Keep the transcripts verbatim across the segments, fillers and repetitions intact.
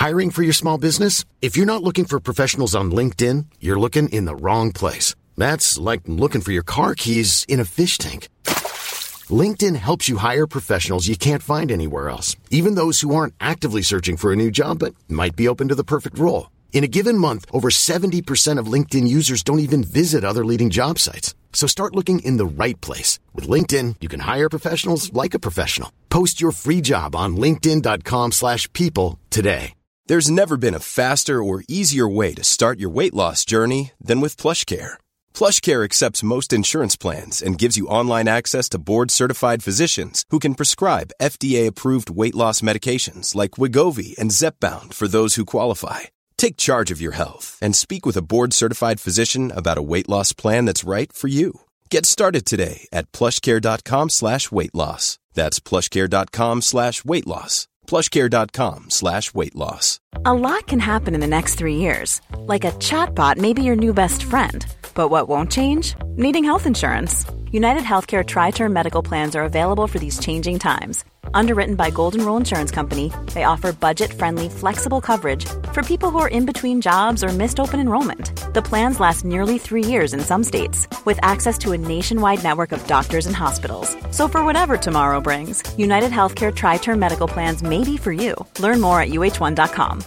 Hiring for your small business? If you're not looking for professionals on LinkedIn, you're looking in the wrong place. That's like looking for your car keys in a fish tank. LinkedIn helps you hire professionals you can't find anywhere else, even those who aren't actively searching for a new job but might be open to the perfect role. In a given month, over seventy percent of LinkedIn users don't even visit other leading job sites. So start looking in the right place. With LinkedIn, you can hire professionals like a professional. Post your free job on linkedin.com slash people today. There's never been a faster or easier way to start your weight loss journey than with PlushCare. PlushCare accepts most insurance plans and gives you online access to board-certified physicians who can prescribe F D A-approved weight loss medications like Wegovy and Zepbound for those who qualify. Take charge of your health and speak with a board-certified physician about a weight loss plan that's right for you. Get started today at plushcare.com slash weight loss. That's plushcare.com slash weight loss. plushcare.com slash weight loss. A lot can happen in the next three years. Like a chatbot may be your new best friend. But what won't change? Needing health insurance. United Healthcare Tri-Term Medical Plans are available for these changing times. Underwritten by Golden Rule Insurance Company, they offer budget-friendly, flexible coverage for people who are in between jobs or missed open enrollment. The plans last nearly three years in some states, with access to a nationwide network of doctors and hospitals. So for whatever tomorrow brings, United Healthcare Tri-Term Medical Plans may be for you. Learn more at U H one dot com.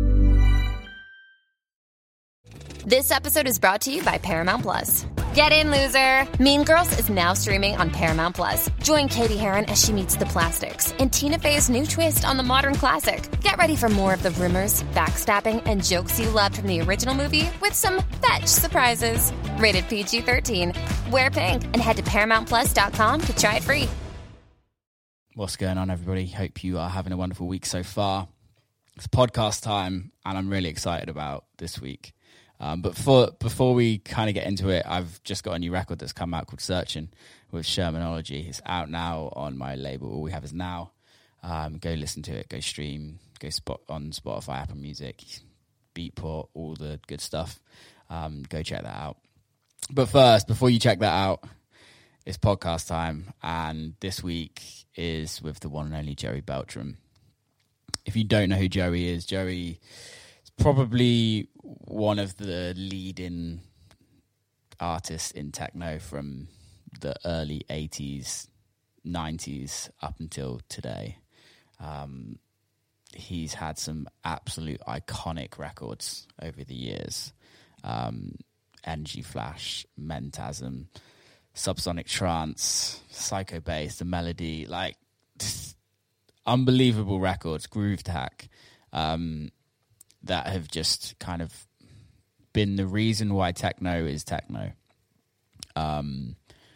This episode is brought to you by Paramount Plus. Get in, loser! Mean Girls is now streaming on Paramount Plus. Join Katie Heron as she meets the plastics in Tina Fey's new twist on the modern classic. Get ready for more of the rumors, backstabbing, and jokes you loved from the original movie with some fetch surprises. Rated P G thirteen. Wear pink and head to paramount plus dot com to try it free. What's going on, everybody? Hope you are having a wonderful week so far. It's podcast time, and I'm really excited about this week. Um, but for, before we kind of get into it, I've just got a new record that's come out called Searching with Shermanology. It's out now on my label. All we have is now. Um, go listen to it. Go stream. Go spot on Spotify, Apple Music, Beatport, all the good stuff. Um, go check that out. But first, before you check that out, it's podcast time. And this week is with the one and only Joey Beltram. If you don't know who Joey is, Joey is probably one of the leading artists in techno from the early eighties, nineties up until today. Um, he's had some absolute iconic records over the years. Um, Energy Flash, Mentasm, Subsonic Trance, Psycho Bass, The Melody, like unbelievable records, Groove Tack, um, that have just kind of been the reason why techno is techno. Um,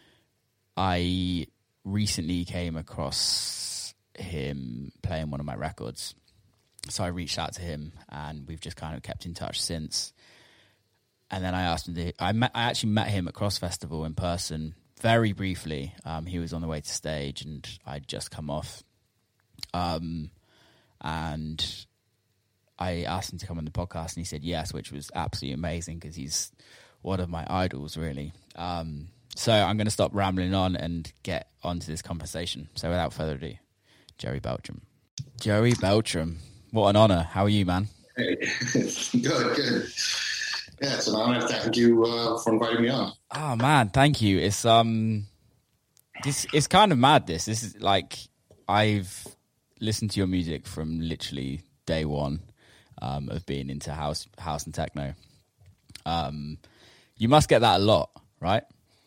I recently came across him playing one of my records. So I reached out to him and we've just kind of kept in touch since. And then I asked him to, I, met, I actually met him at Cross Festival in person very briefly. Um, he was on the way to stage and I'd just come off. Um, and I asked him to come on the podcast and he said yes, which was absolutely amazing because he's one of my idols, really. Um, so I'm going to stop rambling on and get onto this conversation. So without further ado, Joey Beltram. Joey Beltram, what an honor. How are you, man? Hey. Good, good. Yeah, it's an honor. Thank you uh, for inviting me on. Oh, man, thank you. It's um, this it's kind of mad, this. This is like, I've listened to your music from literally day one. Um, of being into house, house and techno. Um, you must get that a lot, right?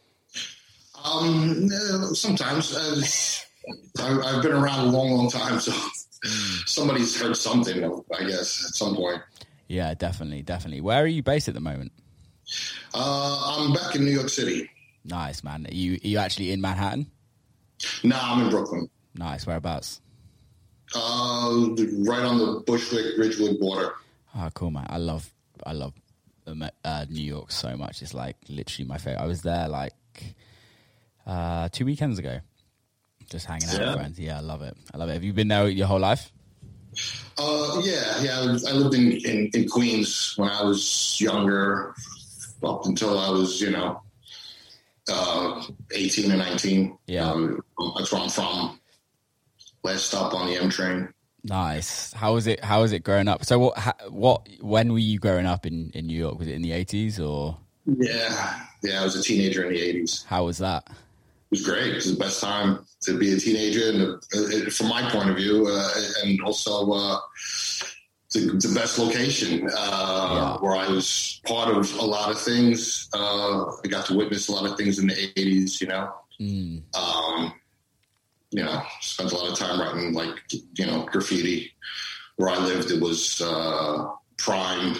Um, sometimes. Uh, I, I've been around a long, long time, so somebody's heard something, I guess, at some point. Yeah, definitely, definitely. Where are you based at the moment? Uh, I'm back in New York City. Nice, man. Are you, are you actually in Manhattan? No, I'm in Brooklyn. Nice. Whereabouts? Uh, right on the Bushwick Ridgewood border. Oh, cool, man. I love, I love uh, New York so much. It's like literally my favorite. I was there like uh, two weekends ago, just hanging out yeah. with friends. Yeah, I love it. I love it. Have you been there your whole life? Uh, yeah, yeah. I, was, I lived in, in, in Queens when I was younger, up until I was, you know, uh, eighteen or nineteen. Yeah, um, that's where I'm from. Last stop on the M train. Nice. How was it? How was it growing up? So what? Ha, what? When were you growing up in, in New York? Was it in the eighties or? Yeah, yeah. I was a teenager in the eighties. How was that? It was great. It was the best time to be a teenager, and uh, from my point of view, uh, and also uh, the, the best location uh, yeah. where I was part of a lot of things. Uh, I got to witness a lot of things in the eighties. You know. Mm. Um, You know, spent a lot of time writing, like, you know, graffiti. Where I lived, it was uh, prime,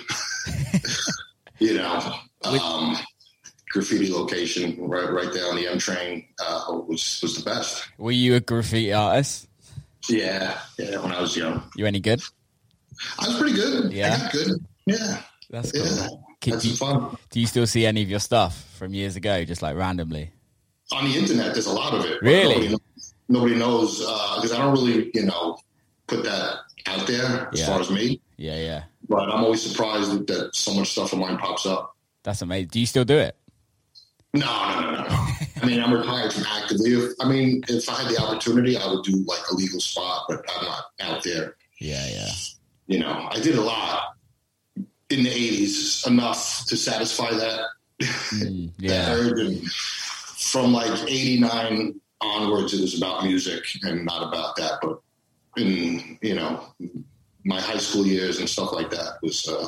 you know, um, graffiti location right right there on the M train uh, was was the best. Were you a graffiti artist? Yeah, yeah. When I was young, you any good? I was pretty good. Yeah, I got good. Yeah, that's cool. Yeah. Can, that's do, you, fun. Do you still see any of your stuff from years ago, just like randomly? On the internet, there's a lot of it. Really? Nobody, nobody knows because uh, I don't really, you know, put that out there as yeah. far as me. Yeah, yeah. But I'm always surprised that, that so much stuff of mine pops up. That's amazing. Do you still do it? No, no, no, no, no. I mean, I'm retired from actively. If, I mean, if I had the opportunity, I would do like a legal spot, but I'm not out there. Yeah, yeah. You know, I did a lot in the eighties, enough to satisfy that. Mm, yeah. that urge. And from like eighty-nine onwards, it was about music and not about that. But in, you know, my high school years and stuff like that was uh,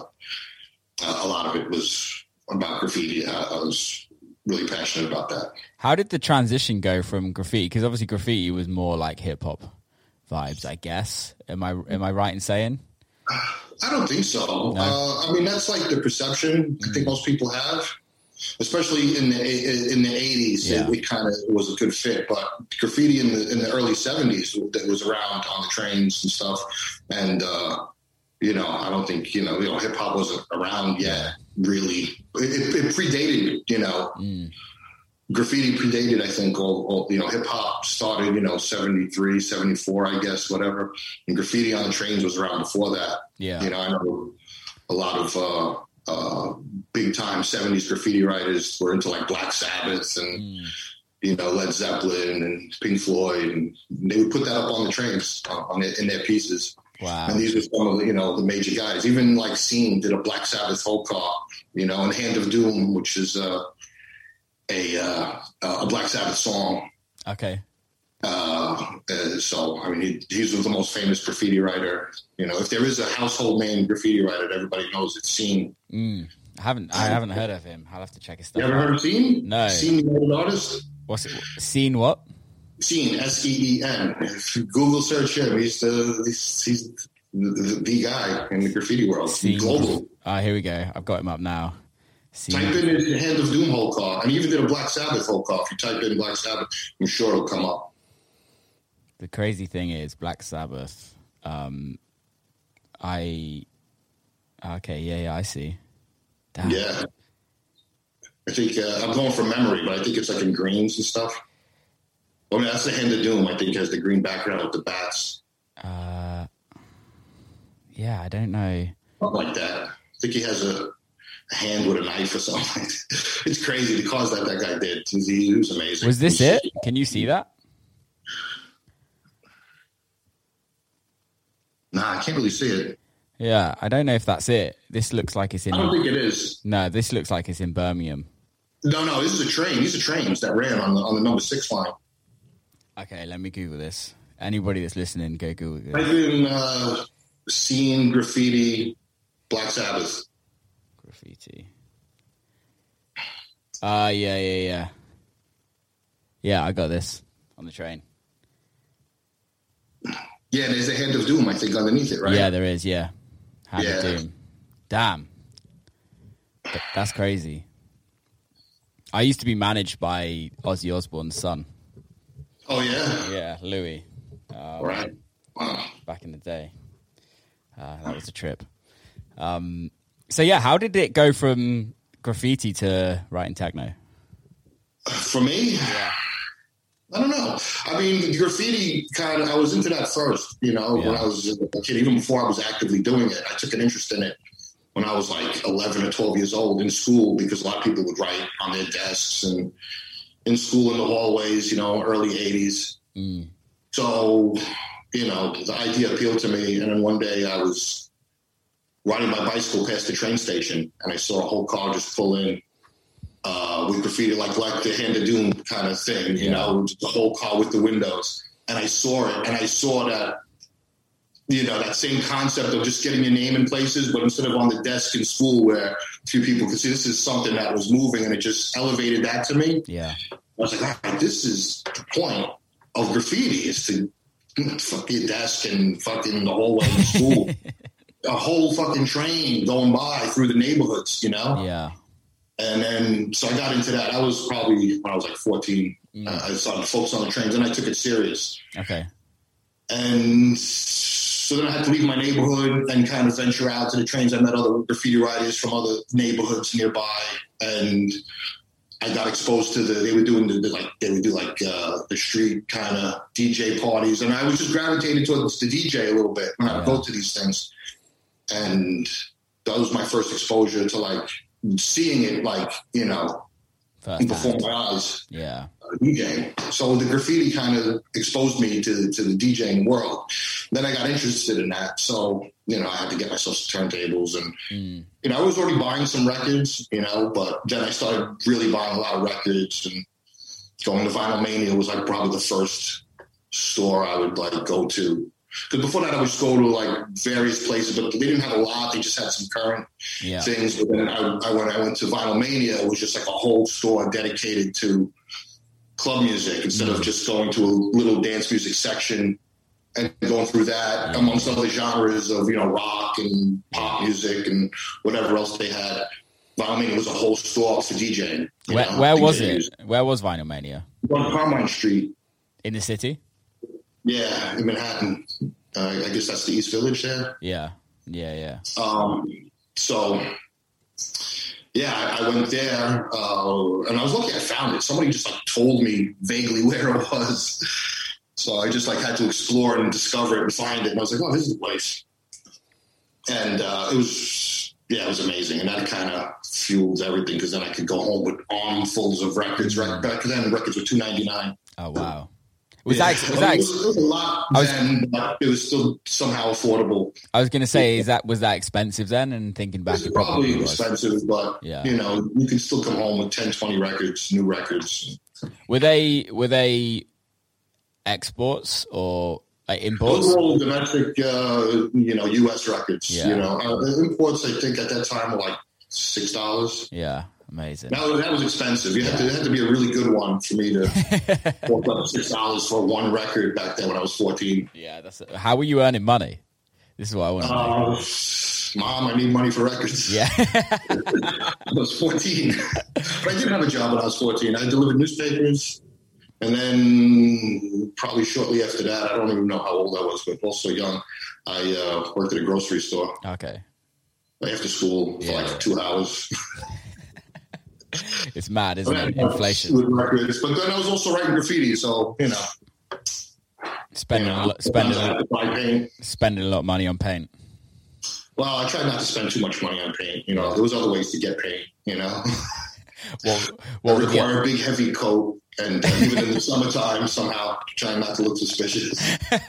a lot of it was about graffiti. I, I was really passionate about that. How did the transition go from graffiti? Because obviously graffiti was more like hip hop vibes, I guess. Am I am I right in saying? I don't think so. No? Uh, I mean, that's like the perception I think most people have, especially in the in the eighties. Yeah. It, it kind of was a good fit. But graffiti in the in the early seventies that was around on the trains and stuff, and uh, you know, I don't think you know, you know, hip hop wasn't around yet. Really, it, it predated. You know, mm. graffiti predated. I think all, all you know, hip hop started. You know, seventy-three, seventy-four, I guess, whatever. And graffiti on the trains was around before that. Yeah, you know, I know a lot of uh, uh, big time seventies graffiti writers were into like Black Sabbath and mm. you know, Led Zeppelin and Pink Floyd, and they would put that up on the trains uh, on their, in their pieces. Wow. And these were some of the, you know, the major guys. Even like Scene did a Black Sabbath whole car, you know, and Hand of Doom, which is uh, a uh, a Black Sabbath song. Okay. Uh, uh, so, I mean, he, he's the most famous graffiti writer. You know, if there is a household name graffiti writer that everybody knows, it's Scene. Mm. I haven't I haven't heard of him. I'll have to check his stuff You ever out. heard of Scene? No. Scene, the old artist? What's it? Scene what? Scene, S E E N. If you Google search him, he's the he's, he's the, the guy in the graffiti world. Scene. Global. Ah, here we go. I've got him up now. Scene. Type in his Hand of Doom whole car. And he even did a Black Sabbath whole car. If you type in Black Sabbath, I'm sure it'll come up. The crazy thing is Black Sabbath. Um, I okay, yeah, yeah, I see. Damn. Yeah. I think uh, I'm going from memory, but I think it's like in greens and stuff. I mean, that's the Hand of Doom. I think has the green background with the bats. Uh, yeah, I don't know. Something like that. I think he has a, a hand with a knife or something. It's crazy the cause that that guy did. He, he was amazing. Was this He's, it? Can you see that? Nah, I can't really see it. Yeah, I don't know if that's it. This looks like it's in... I don't think it is. No, this looks like it's in Birmingham. No, no, this is a train. These are trains that ran on the on the number six line. Okay, let me Google this. Anybody that's listening, go Google this. I've been uh, seeing graffiti, Black Sabbath. Graffiti. Uh, yeah, yeah, yeah. Yeah, I got this on the train. Yeah, there's a Hand of Doom, I think, underneath it, right? Yeah, there is, yeah. Hand yeah. of Doom. Damn. That's crazy. I used to be managed by Ozzy Osbourne's son. Oh, yeah? Yeah, Louis. Um, right. Wow. Back in the day. Uh, that was a trip. Um, so, yeah, how did it go from graffiti to writing techno? For me? Yeah. I don't know. I mean, graffiti kind of, I was into that first, you know, yeah. when I was a kid, even before I was actively doing it. I took an interest in it when I was like eleven or twelve years old in school, because a lot of people would write on their desks and in school in the hallways, you know, early eighties. Mm. So, you know, the idea appealed to me. And then one day I was riding my bicycle past the train station, and I saw a whole car just pull in uh, with graffiti, like like the Hand of Doom kind of thing, you yeah. know, the whole car with the windows. And I saw it, and I saw that, you know, that same concept of just getting your name in places, but instead of on the desk in school where a few people could see, this is something that was moving, and it just elevated that to me. Yeah. I was like, all right, this is the point of graffiti, is to fuck your desk and fucking the hallway in school. A whole fucking train going by through the neighborhoods, you know? Yeah. And then, so I got into that. I was probably, when I was like fourteen, mm. uh, I started to focus on the trains, and I took it serious. Okay. And so then I had to leave my neighborhood and kind of venture out to the trains. I met other graffiti writers from other neighborhoods nearby, and I got exposed to the, they were doing the, the like, they would do like uh, the street kind of D J parties. And I was just gravitated towards the D J a little bit when I would go to these things. And that was my first exposure to like seeing it, like, you know, First before hand. my eyes. Yeah. Uh, DJing. So the graffiti kind of exposed me to, to the DJing world. Then I got interested in that. So, you know, I had to get myself some turntables, and, mm. you know, I was already buying some records, you know, but then I started really buying a lot of records, and going to Vinyl Mania was like probably the first store I would like go to. Because before that, I would just go to like various places, but they didn't have a lot. They just had some current yeah. things. But then I, I, when I went to Vinyl Mania, it was just like a whole store dedicated to club music, instead mm. of just going to a little dance music section and going through that yeah. amongst other genres of, you know, rock and pop music and whatever else they had. Vinyl Mania was a whole store for DJing. Where, know, where was D Js. it? Where was Vinyl Mania? On Carmine Street. In the city? Yeah, in Manhattan. Uh, I guess that's the East Village there. Yeah, yeah, yeah. Um, so, yeah, I, I went there, uh, and I was lucky I found it. Somebody just like told me vaguely where it was. So I just like had to explore and discover it and find it. And I was like, oh, this is the place. And uh, it was, yeah, it was amazing. And that kind of fueled everything, because then I could go home with armfuls of records. Back then, records were two ninety-nine. Oh, wow. Was yeah. that, was that, it, was, it was a lot was, then, but it was still somehow affordable. I was going to say, is that was that expensive then? And thinking back, it's it probably, probably expensive, was. but yeah. you know, you can still come home with ten, twenty records, new records. Were they were they exports or like imports? Those were all domestic, uh, you know, U S records. Yeah. You know, uh, the imports, I think at that time were like six dollars. Yeah. Amazing. That was, that was expensive. You yeah. had to, it had to be a really good one for me to fork up six dollars for one record back then when I was fourteen. Yeah, that's it. How were you earning money? This is what I want to know. Uh, Mom, I need money for records. Yeah. I was fourteen. But I did have a job when I was fourteen. I delivered newspapers. And then probably shortly after that, I don't even know how old I was, but also young, I uh, worked at a grocery store. Okay. After school for yeah. like two hours. It's mad, isn't it? Then, Inflation. Records, but then I was also writing graffiti, so you know, spending you know, a lot, spending a lot, spending a lot of money on paint. Well, I tried not to spend too much money on paint. You know, there was other ways to get paint. You know, well, well, I require a big heavy coat, and uh, even in the summertime, somehow trying not to look suspicious.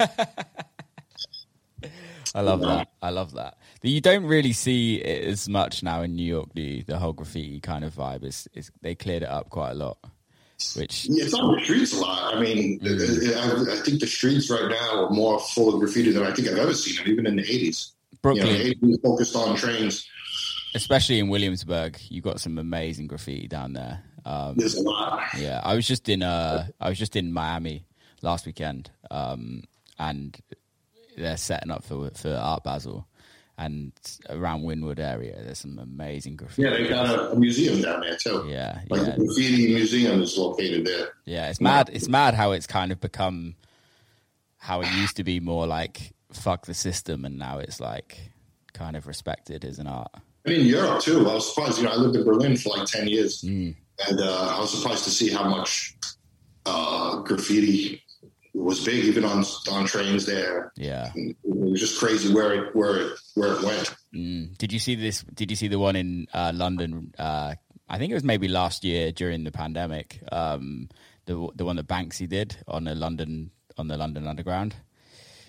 I love that. I love that. You don't really see it as much now in New York, do you? The whole graffiti kind of vibe is, is they cleared it up quite a lot. Which yeah, it's on the streets a lot. I mean, mm. I, I think the streets right now are more full of graffiti than I think I've ever seen them, even in the eighties. Brooklyn, you know, the eighties was focused on trains, especially in Williamsburg. You got some amazing graffiti down there. Um, There's a lot. Yeah, I was just in uh, I was just in Miami last weekend, um, and they're setting up for for Art Basel. And around Wynwood area, there's some amazing graffiti. Yeah, they got a, a museum down there too. Yeah, like yeah. the graffiti museum is located there. Yeah, it's mad. It's mad how it's kind of become how it used to be more like fuck the system, and now it's like kind of respected as an art. I mean, Europe too. I was surprised. You know, I lived in Berlin for like ten years, mm. and uh, I was surprised to see how much uh, graffiti was big, even on on trains there. Yeah, it was just crazy where it where it where it went. Mm. Did you see this? Did you see the one in uh, London? Uh, I think it was maybe last year during the pandemic. Um, the the one that Banksy did on the London on the London Underground.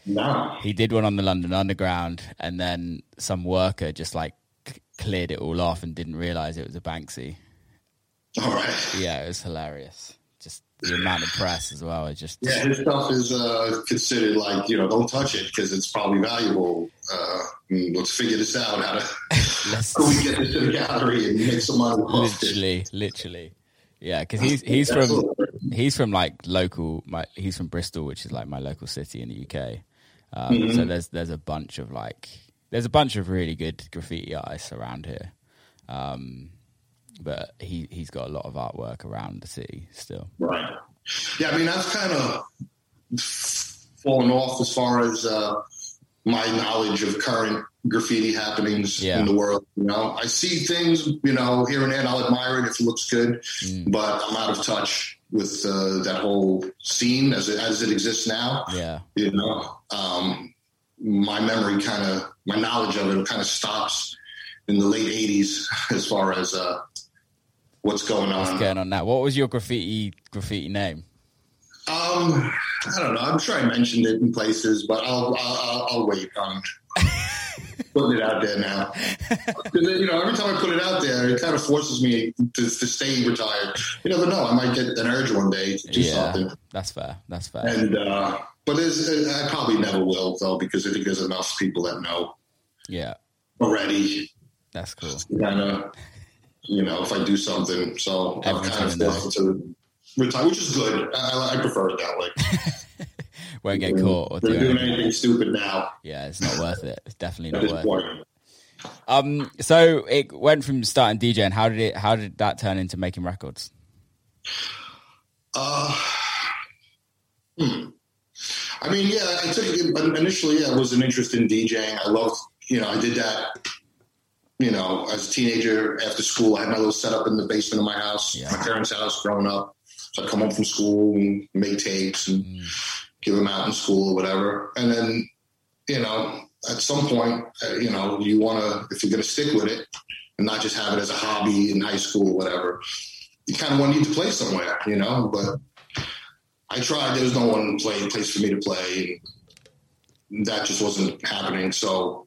No. He did one on the London Underground, and then some worker just like c- cleared it all off and didn't realize it was a Banksy. All right. Yeah, it was hilarious. Just the amount of press as well. It just yeah, his stuff is uh, considered like, you know, don't touch it because it's probably valuable. Uh, let's figure this out. How to how we get this to the gallery and make some money. Literally, literally. Yeah, because he's he's from he's from like local. My, he's from Bristol, which is like my local city in the U K. Um, mm-hmm. So there's there's a bunch of like there's a bunch of really good graffiti artists around here, um, but he he's got a lot of artwork around the city still. Right. Yeah, I mean that's kind of fallen off as far as uh, my knowledge of current graffiti happenings yeah. in the world. You know, I see things, you know, here and there, and I'll admire it if it looks good, mm. but I'm out of touch with uh, that whole scene as it, as it exists now. Yeah. You know, um, my memory kind of, my knowledge of it kind of stops in the late eighties as far as uh, what's going on. What's going on now? What was your graffiti graffiti name? Um, I don't know. I'm sure I mentioned it in places, but I'll I'll, I'll wait on putting it out there now. Because you know, every time I put it out there, it kind of forces me to, to stay retired. You never know. I might get an urge one day to do yeah, something. That's fair. That's fair. And uh, but there's, I probably never will though, because I think there's enough people that know. Yeah. Already. That's cool. Kind of, you know, if I do something, so I'm kind of forced to retire, which is good. I, I prefer it that way. Won't get caught or doing anything stupid now. Yeah, it's not worth it. It's definitely not worth point. it. Um, so it went from starting DJing. How did it? How did that turn into making records? Uh, hmm. I mean, yeah, I took it initially. Yeah, I was an interest in DJing. I loved, you know, I did that. You know, as a teenager after school, I had my little setup in the basement of my house, yeah. my parents' house, growing up. So I'd come home from school and make tapes and mm. give them out in school or whatever. And then, you know, at some point, uh, you know, you want to, if you're going to stick with it and not just have it as a hobby in high school or whatever, you kind of want to need to play somewhere, you know. But I tried. There was no one play place for me to play. And that just wasn't happening. So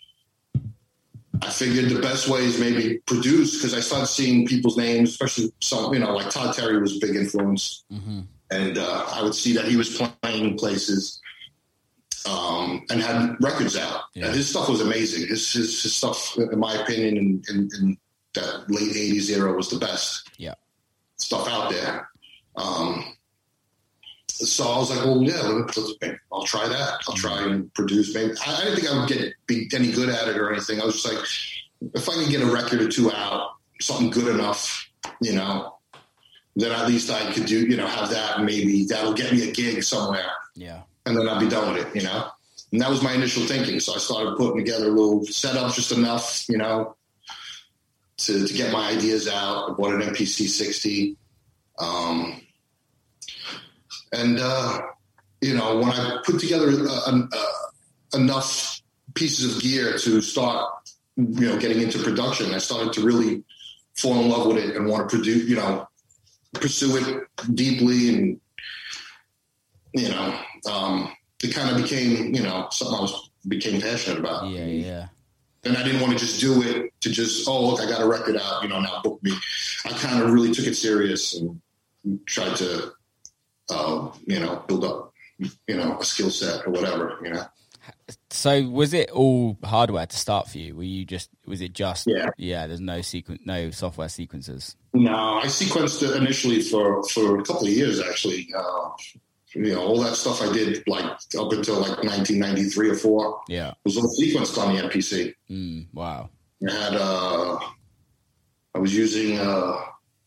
I figured the best way is maybe produce, because I started seeing people's names, especially some, you know, like Todd Terry was a big influence. Mm-hmm. And uh, I would see that he was playing places um, and had records out. Yeah. And his stuff was amazing. His, his, his stuff, in my opinion, in, in, in that late eighties era was the best yeah. stuff out there. Um, so I was like, well, yeah, let's, let's, I'll try that. I'll try and produce. Maybe I, I didn't think I would get be any good at it or anything. I was just like, if I can get a record or two out, something good enough, you know, then at least I could do, you know, have that. Maybe that'll get me a gig somewhere. Yeah. And then I'll be done with it, you know. And that was my initial thinking. So I started putting together a little setup, just enough, you know, to, to get my ideas out. I bought an M P C sixty. Um, And, uh, you know, when I put together uh, uh, enough pieces of gear to start, you know, getting into production, I started to really fall in love with it and want to produce, you know, pursue it deeply. And, you know, um, it kind of became, you know, something I was became passionate about. Yeah, yeah. And I didn't want to just do it to just, oh, look, I got a record out, you know, now book me. I kind of really took it serious and tried to, Uh, you know, build up, you know, a skill set or whatever, you know. So was it all hardware to start for you? Were you just, was it just, yeah, yeah there's no sequen, no software sequencers? No, I sequenced it initially for, for a couple of years, actually. Uh, you know, all that stuff I did, like, up until, like, nineteen ninety-three or four. Yeah. Was all sequenced on the M P C. Mm, wow. I had, uh, I was using, uh,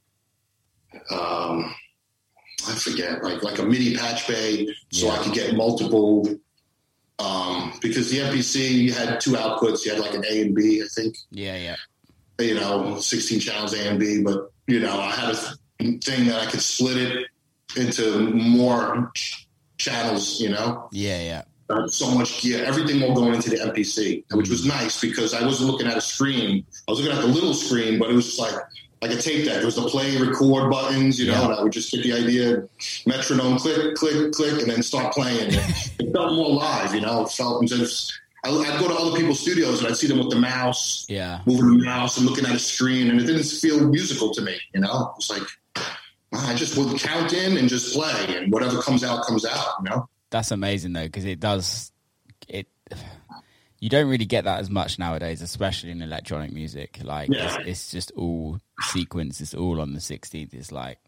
um, I forget, like like a MIDI patch bay, so yeah. I could get multiple, um, because the M P C had two outputs. You had like an A and B, I think. Yeah, yeah. You know, sixteen channels A and B, but, you know, I had a thing that I could split it into more channels, you know? Yeah, yeah. I had so much gear, everything all going into the M P C, which was nice because I wasn't looking at a screen. I was looking at the little screen, but it was just like like a tape deck. There was the play, record buttons, you know, yeah. and I would just get the idea, metronome, click, click, click, and then start playing. It felt more live, you know. It felt just. I'd go to other people's studios and I'd see them with the mouse, yeah, moving the mouse and looking at a screen, and it didn't feel musical to me, you know. It was like I just would count in and just play, and whatever comes out comes out, you know. That's amazing though, because it does it. You don't really get that as much nowadays, especially in electronic music. Like yeah. it's, it's just all sequence. It's all on the sixteenth. It's like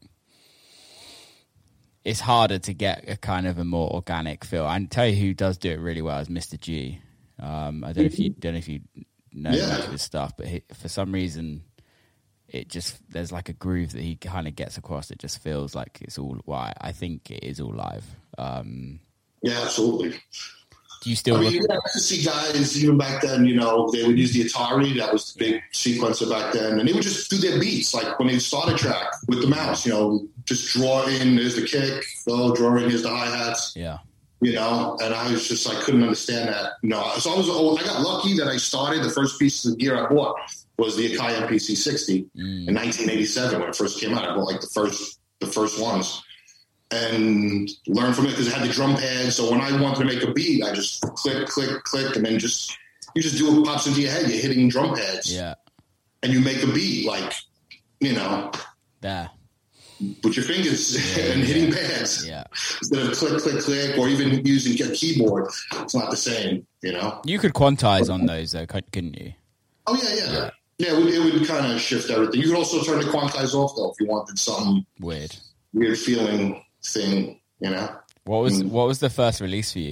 it's harder to get a kind of a more organic feel. I can tell you who does do it really well is Mister G. Um, I don't know if you don't know if you know yeah. much of his stuff, but he, for some reason, it just there's like a groove that he kind of gets across. It just feels like it's all. Well, I think it is all live. Um, yeah, absolutely. Do you still? I mean, yeah, I used to see guys even back then. You know, they would use the Atari. That was the big sequencer back then, and they would just do their beats like when they start a track with the mouse. You know, just draw in. There's the kick. Oh, draw in. Here's the hi hats. Yeah. You know, and I was just, I couldn't understand that. No, so I was old. I got lucky that I started. The first piece of gear I bought was the Akai M P C sixty mm. in nineteen eighty-seven when it first came out. I bought like the first, the first ones, and learned from it because it had the drum pad. So when I wanted to make a beat, I just click, click, click, and then just you just do what pops into your head. You're hitting drum pads, yeah, and you make a beat like, you know, there. With your fingers yeah, and hitting yeah. pads yeah. instead of click, click, click, or even using a keyboard. It's not the same, you know? You could quantize on those, though, couldn't you? Oh, yeah, yeah. Yeah, yeah it would, it would kind of shift everything. You could also turn the quantize off, though, if you wanted some weird weird feeling thing, you know? What was mm. what was the first release for you?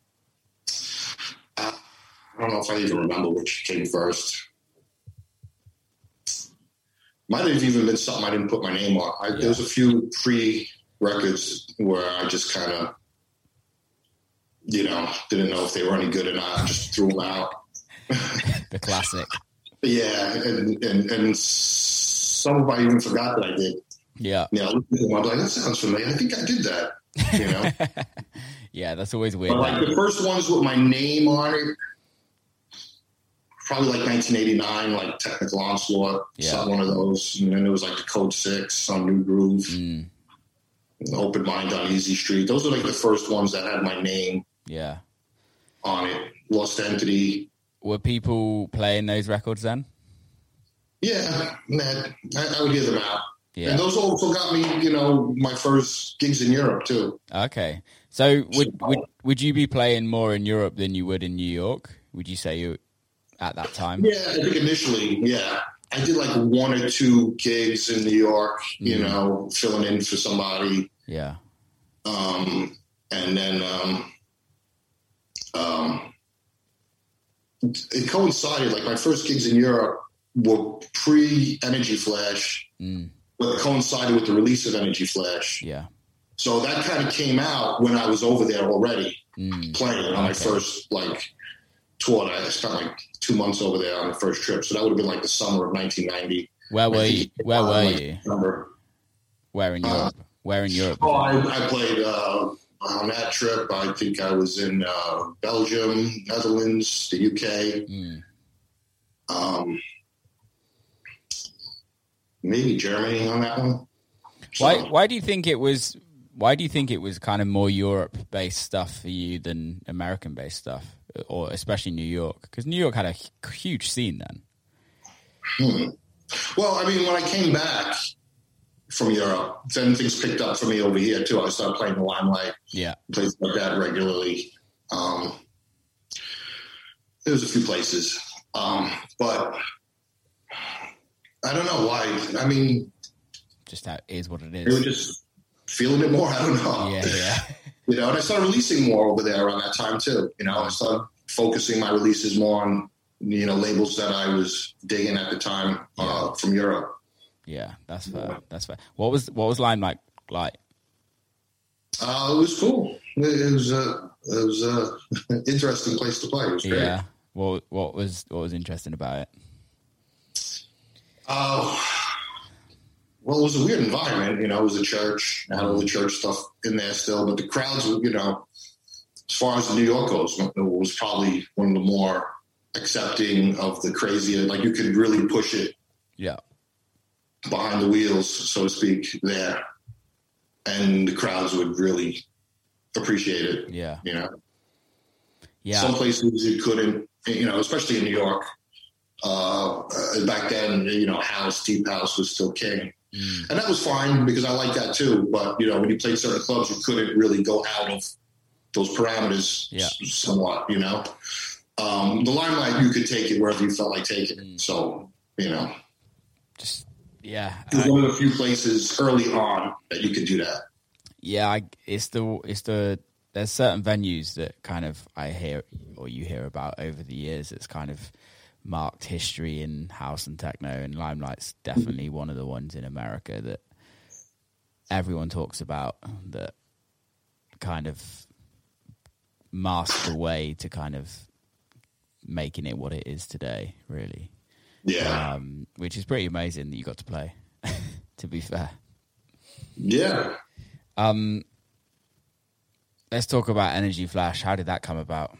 Uh, I don't know if I even remember which came first. Might have even been something I didn't put my name on. I, yeah. There was a few pre-records where I just kind of, you know, didn't know if they were any good or not. I just threw them out. The classic. Yeah, and, and and some of I even forgot that I did. Yeah. Yeah, I looked at them, I'm like, that sounds familiar. I think I did that, you know? Yeah, that's always weird. But like the first ones with my name on it, probably like nineteen eighty-nine, like Technical Onslaught, yeah. Some one of those. And then there was like the Code six on New Groove, mm. Open Mind on Easy Street. Those are like the first ones that had my name yeah. on it. Lost Entity. Were people playing those records then? Yeah, man, I, I would hear them out. Yeah. And those also got me, you know, my first gigs in Europe too. Okay. So would, would, would you be playing more in Europe than you would in New York? Would you say you at that time? Yeah, I think initially, yeah. I did like one or two gigs in New York, you mm. know, filling in for somebody. Yeah. Um, and then um, um, it coincided, like my first gigs in Europe were pre-Energy Flash, mm. but it coincided with the release of Energy Flash. Yeah. So that kind of came out when I was over there already mm. playing on okay. my first, like, tour. I spent like two months over there on the first trip, so that would have been like the summer of nineteen ninety. Where were you? Where were like you? December. Where in Europe? Uh, Where in Europe? Oh, I, I played uh, on that trip. I think I was in uh, Belgium, Netherlands, the U K, mm. um, maybe Germany on that one. So, why? Why do you think it was? Why do you think it was kind of more Europe-based stuff for you than American-based stuff? Or especially New York, because New York had a huge scene then. Hmm. Well, I mean, when I came back from Europe, then things picked up for me over here too. I started playing the Limelight, yeah, places like that regularly. Um, there was a few places, um, but I don't know why. I mean, just how it is what it is. They were just feeling it more. I don't know. Yeah, yeah. You know, and I started releasing more over there around that time too. You know, I started focusing my releases more on, you know, labels that I was digging at the time uh, from Europe. Yeah, that's fair. Yeah. That's fair. What was what was Limelight like? Uh, it was cool. It was uh, it was uh, an interesting place to play. It was great. Yeah. What what was what was interesting about it? Oh. Uh, Well, it was a weird environment, you know, it was a church, I had all the church stuff in there still, but the crowds, you know, as far as New York goes, it was probably one of the more accepting of the crazier, like you could really push it. Yeah. behind the wheels, so to speak, there, and the crowds would really appreciate it. Yeah, you know. Yeah. Some places you couldn't, you know, especially in New York. Uh, uh, back then, you know, house, deep house was still king. Mm. And that was fine because I like that too. But, you know, when you played certain clubs, you couldn't really go out of those parameters yeah. somewhat, you know. Um, the limelight, you could take it wherever you felt like taking it. Mm. So, you know. Just, yeah. It was I, one of the few places early on that you could do that. Yeah, I, it's the, it's the, there's certain venues that kind of I hear or you hear about over the years. It's kind of marked history in house and techno, and Limelight's definitely one of the ones in America that everyone talks about, that kind of masked the way to kind of making it what it is today, really. Yeah. Um, which is pretty amazing that you got to play, to be fair. Yeah. Um, let's talk about Energy Flash. How did that come about?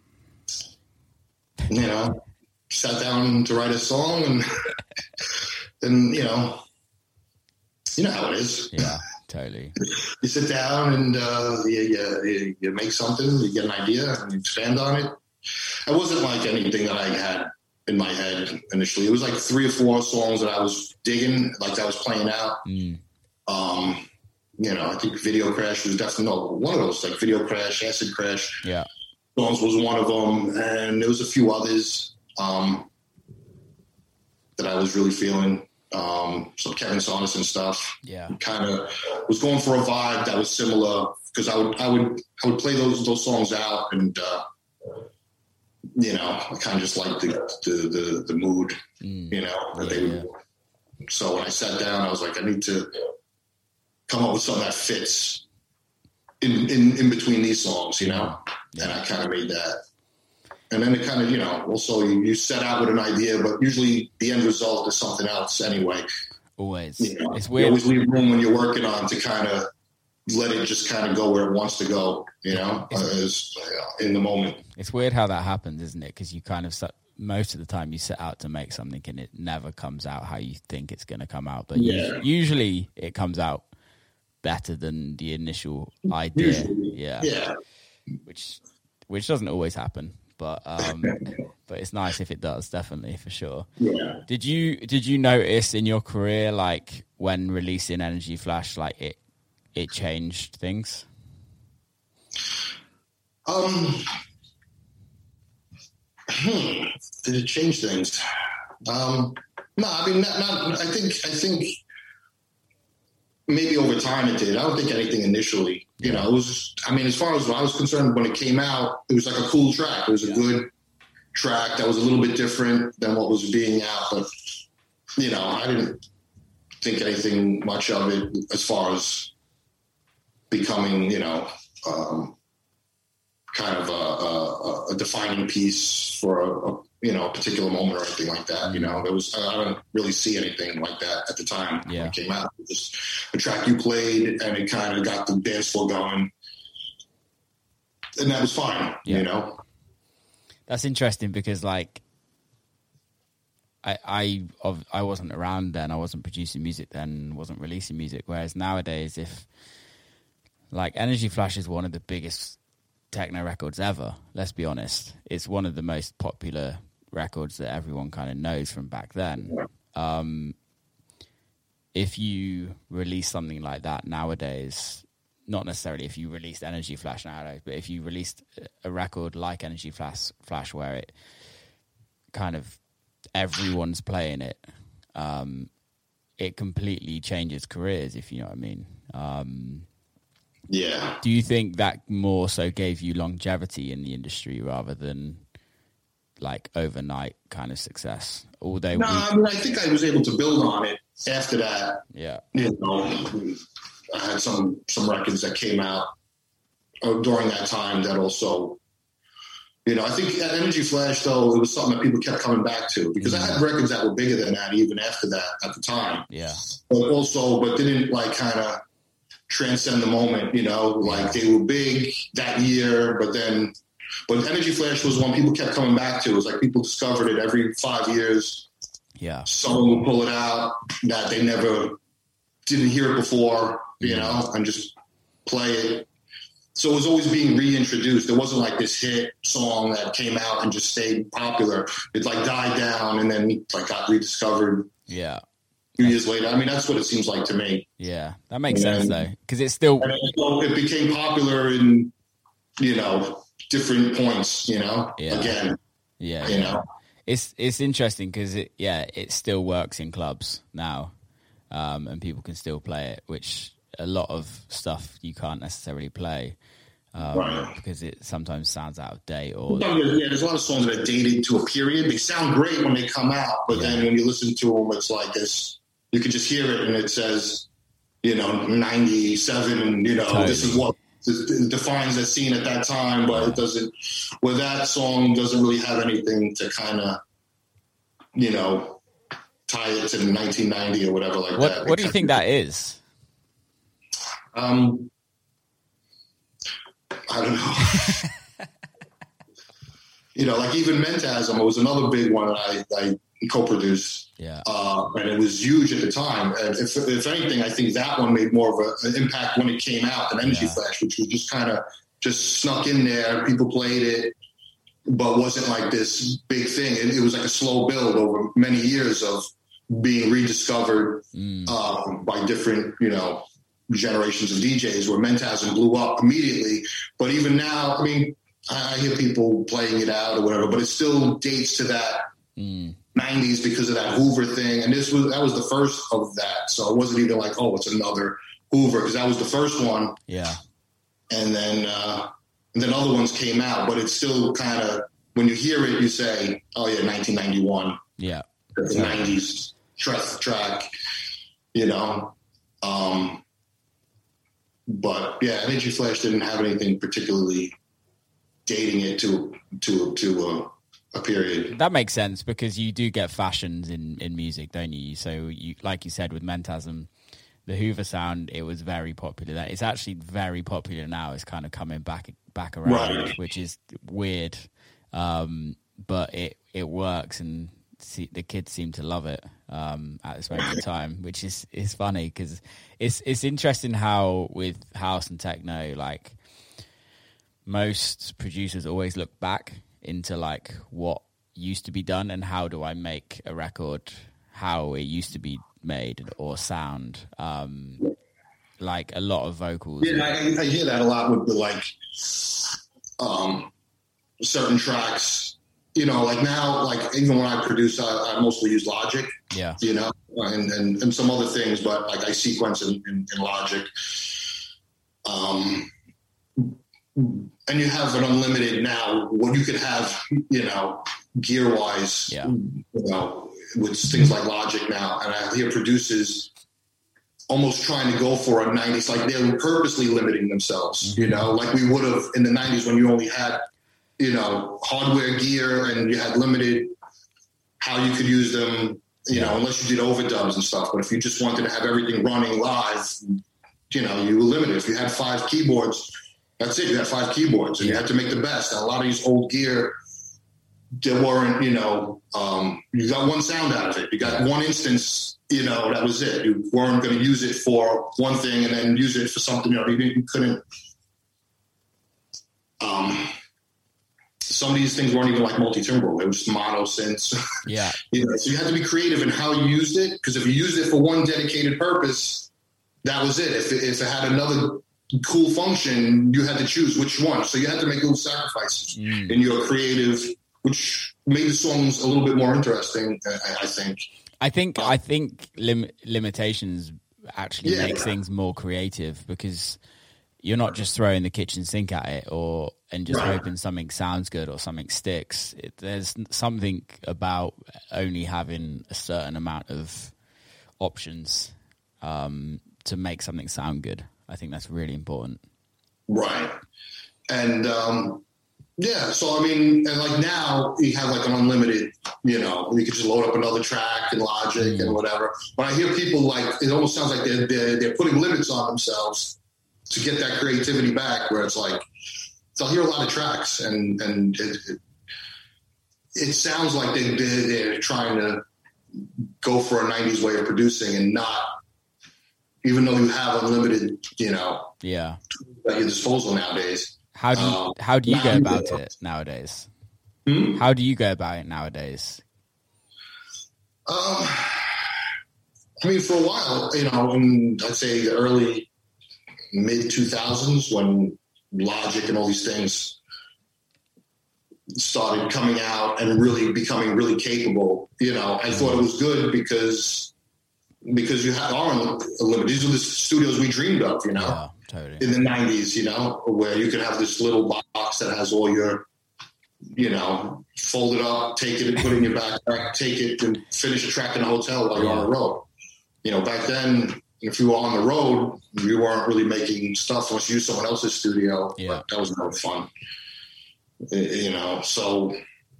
You know, sat down to write a song, and and you know, you know how it is. Yeah, totally. You sit down and uh, you, you you make something, you get an idea, and you expand on it. It wasn't like anything that I had in my head initially. It was like three or four songs that I was digging, like that I was playing out. Mm. Um, you know, I think Video Crash was definitely no, one of those, like Video Crash, Acid Crash. Yeah. Songs was one of them, and there was a few others um, that I was really feeling. Um, some Kevin Saunderson stuff. Yeah, kind of was going for a vibe that was similar, because I would I would I would play those those songs out, and uh, you know, I kind of just liked the the the, the mood, mm. you know, that yeah, they would. Yeah. So when I sat down, I was like, I need to come up with something that fits in in, in between these songs, you know. Yeah. And I kind of made that. And then it kind of, you know, also you, you set out with an idea, but usually the end result is something else anyway. Always. You know, it's weird. You always leave room when you're working on to kind of let it just kind of go where it wants to go, you know, as, uh, in the moment. It's weird how that happens, isn't it? Because you kind of, most of the time you set out to make something and it never comes out how you think it's going to come out. But yeah. usually it comes out better than the initial idea. Usually. Yeah. Yeah. Which, which doesn't always happen. But um, but it's nice if it does, definitely, for sure. Yeah. Did you did you notice in your career, like when releasing Energy Flash, like it it changed things? Um, hmm, did it change things? Um, no, I mean, not, not. I think I think maybe over time it did. I don't think anything initially. You know, it was, I mean, as far as I was concerned, when it came out, it was like a cool track. It was a yeah. good track that was a little bit different than what was being out. But, you know, I didn't think anything much of it as far as becoming, you know, um, kind of a, a, a defining piece for a, a, you know, a particular moment or anything like that. You know, there was, I don't really see anything like that at the time yeah. when it came out. It was a track you played and it kind of got the dance floor going, and that was fine, yeah. you know? That's interesting because, like, I, I, I wasn't around then. I wasn't producing music then, wasn't releasing music. Whereas nowadays, if, like, Energy Flash is one of the biggest techno records ever, let's be honest. It's one of the most popular records that everyone kind of knows from back then. Um, if you release something like that nowadays, not necessarily if you released Energy Flash nowadays, but if you released a record like Energy Flash, Flash where it kind of everyone's playing it, um, it completely changes careers, if you know what I mean. Um, yeah. Do you think that more so gave you longevity in the industry rather than like overnight kind of success? Although no, we... I mean, I think I was able to build on it after that. Yeah. You know, I had some, some records that came out during that time that also, you know, I think at Energy Flash, though, it was something that people kept coming back to because mm-hmm. I had records that were bigger than that even after that at the time. Yeah. But also, but didn't like kind of transcend the moment, you know, like they were big that year, but then, but Energy Flash was one people kept coming back to. It was like people discovered it every five years. Yeah. Someone will pull it out that they never didn't hear it before, you know, and just play it. So it was always being reintroduced. It wasn't like this hit song that came out and just stayed popular. It like died down and then like got rediscovered. Yeah. A few years later. I mean, that's what it seems like to me. Yeah, that makes and, sense though, because it's still. And it, it became popular in, you know, different points. You know, yeah. again. Yeah, you yeah. know, it's it's interesting because it yeah it still works in clubs now, um, and people can still play it, which a lot of stuff you can't necessarily play. Um, right. Because it sometimes sounds out of date, or yeah, there's a lot of songs that are dated to a period. They sound great when they come out, but yeah. then when you listen to them, it's like this. You can just hear it, and it says, you know, ninety-seven, and you know, totally. This is what defines that scene at that time. But it doesn't. Well, that song doesn't really have anything to kind of, you know, tie it to nineteen ninety or whatever like what, that. What do you think that is? Um. I don't know. You know, like even Mentasm was another big one that I, I co-produced. Yeah. Uh, and it was huge at the time. And if, if anything, I think that one made more of a, an impact when it came out than Energy yeah. Flash, which was just kind of just snuck in there. People played it, but wasn't like this big thing. It, it was like a slow build over many years of being rediscovered mm. um, by different, you know, generations of D Js, where Mentasm blew up immediately. But even now, I mean, I hear people playing it out or whatever, but it still dates to that mm. nineties because of that Hoover thing. And this was, that was the first of that. So it wasn't even like, oh, it's another Hoover, because that was the first one. Yeah. And then, uh, and then other ones came out, but it's still kind of, when you hear it, you say, oh yeah, nineteen ninety-one. Yeah. The nineties track, track, you know, um, but yeah, Energy Flash didn't have anything particularly dating it to to to a, a period. That makes sense, because you do get fashions in, in music, don't you? So, you, like you said, with Mentasm, the Hoover sound, it was very popular. That it's actually very popular now. It's kind of coming back back around, right. which is weird, um, but it it works, and see, the kids seem to love it um, at this moment in time, which is is funny, because it's it's interesting how with house and techno, like, most producers always look back into like what used to be done and how do I make a record how it used to be made or sound. Um, like a lot of vocals. Yeah, I, I hear that a lot with the, like um, certain tracks. You know, like now, like even when I produce, I, I mostly use Logic. Yeah. You know, and, and, and some other things, but like I sequence in, in, in Logic. Um, and you have an unlimited now. What you could have, you know, gear wise, yeah. you know, with things like Logic now. And I hear producers almost trying to go for a nineties, like they're purposely limiting themselves. Mm-hmm. You know, like we would have in the nineties when you only had, you know, hardware gear and you had limited how you could use them, you yeah. know, unless you did overdubs and stuff. But if you just wanted to have everything running live, you know, you were limited. If you had five keyboards, that's it. You had five keyboards and yeah. you had to make the best. And a lot of these old gear, there weren't, you know, um, you got one sound out of it. You got yeah. one instance, you know, that was it. You weren't going to use it for one thing and then use it for something, you know, you, didn't, you couldn't. Um, some of these things weren't even like multi-timbral. It was just mono synths. Yeah. You know, so you had to be creative in how you used it, because if you used it for one dedicated purpose, that was it. If it, if it had another cool function, you had to choose which one. So you had to make little sacrifices mm. in your creative, which made the songs a little bit more interesting, I, I think. I think uh, I think lim- limitations actually yeah. makes things more creative, because you're not just throwing the kitchen sink at it or and just right. hoping something sounds good or something sticks. It, there's something about only having a certain amount of options um, to make something sound good. I think that's really important. Right. And, um, yeah, so, I mean, and like now you have like an unlimited, you know, you can just load up another track in Logic mm. and whatever. But I hear people like, it almost sounds like they're, they're, they're putting limits on themselves to get that creativity back, where it's like, so I'll hear a lot of tracks and, and it, it, it sounds like they, they're, they're trying to go for a nineties way of producing and not, even though you have unlimited, you know, yeah, at your disposal nowadays. How do you, um, how do you go about it nowadays? Hmm? How do you go about it nowadays? Um, I mean, for a while, you know, in, I'd say the early, mid two thousands, when Logic and all these things started coming out and really becoming really capable, you know, I thought it was good because because you have are unlimited. These are the studios we dreamed of, you know, yeah, totally. in the nineties, you know, where you could have this little box that has all your, you know, fold it up, take it and put it in your backpack, take it and finish a track in a hotel while you're on the road. You know, back then, if you were on the road, you weren't really making stuff unless you used someone else's studio. Yeah. That was no fun. You know, so,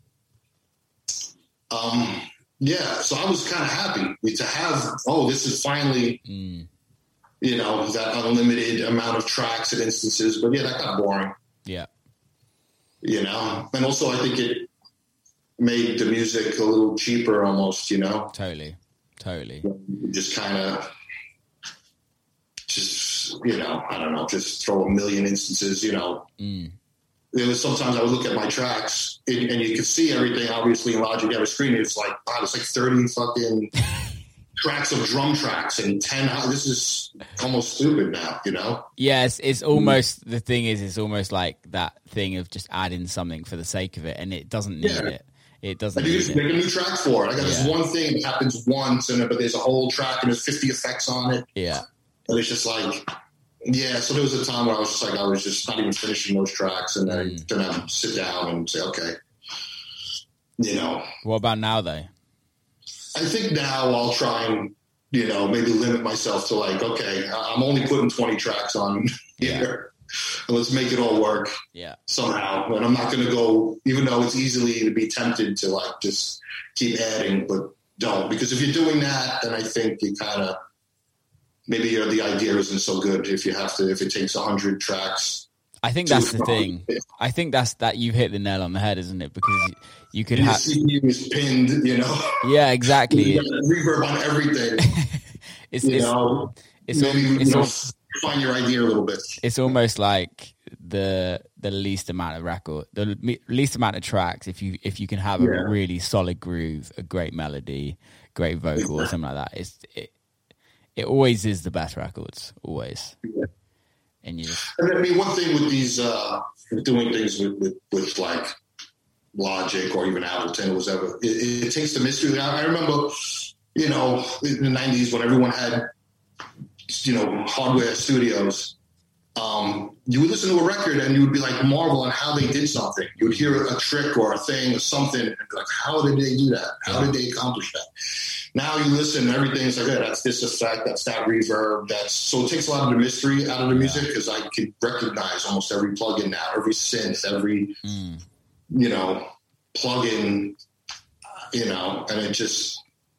um, yeah, so I was kind of happy to have, oh, this is finally, mm. you know, that unlimited amount of tracks and instances. But yeah, that got boring. Yeah. You know, and also I think it made the music a little cheaper almost, you know? Totally. Totally. Just kind of, just, you know, I don't know, just throw a million instances, you know. Mm. There was sometimes I would look at my tracks and, and you could see everything, obviously, in Logic. You have a screen. It's like, wow, it's like thirty fucking tracks of drum tracks and ten. This is almost stupid now, you know? Yes, it's almost, the thing is, it's almost like that thing of just adding something for the sake of it, and it doesn't need yeah. it. It doesn't and you need just it. make a new track for it. I got yeah. this one thing that happens once, and but there's a whole track and there's fifty effects on it. Yeah. And it's just like, yeah. So there was a time where I was just like, I was just not even finishing those tracks, and then, mm. then I'd sit down and say, okay, you know. What about now, though? I think now I'll try and, you know, maybe limit myself to like, okay, I'm only putting twenty tracks on here. And let's make it all work yeah. somehow. And I'm not going to go, even though it's easily to be tempted to like just keep adding, but don't. Because if you're doing that, then I think you kind of, maybe your, the idea isn't so good if you have to, if it takes one hundred tracks. I think that's the thing. I think that's that you hit the nail on the head, isn't it? Because you could have. The C D is pinned, you know? Yeah, exactly. Reverb on everything. it's, you it's, know? It's, maybe, it's, you know, it's find your idea a little bit. It's almost like the the least amount of record, the least amount of tracks. If you if you can have a yeah. really solid groove, a great melody, great vocal, or something like that, it's it, it always is the best records, always. Yeah. And you, just... I mean, one thing with these uh, doing things with, with with like Logic or even Ableton or whatever, it, it takes the mystery. I, I remember, you know, in the nineties when everyone had, you know, hardware studios, um, you would listen to a record and you would be like marvel on how they did something. You would hear a trick or a thing or something and be like, how did they do that? How did they accomplish that? Now you listen and everything's like, hey, that's this effect, that's that reverb, that's, so it takes a lot of the mystery out of the music because I can recognize almost every plugin now, every synth, every, mm. you know, plugin, you know, and it just,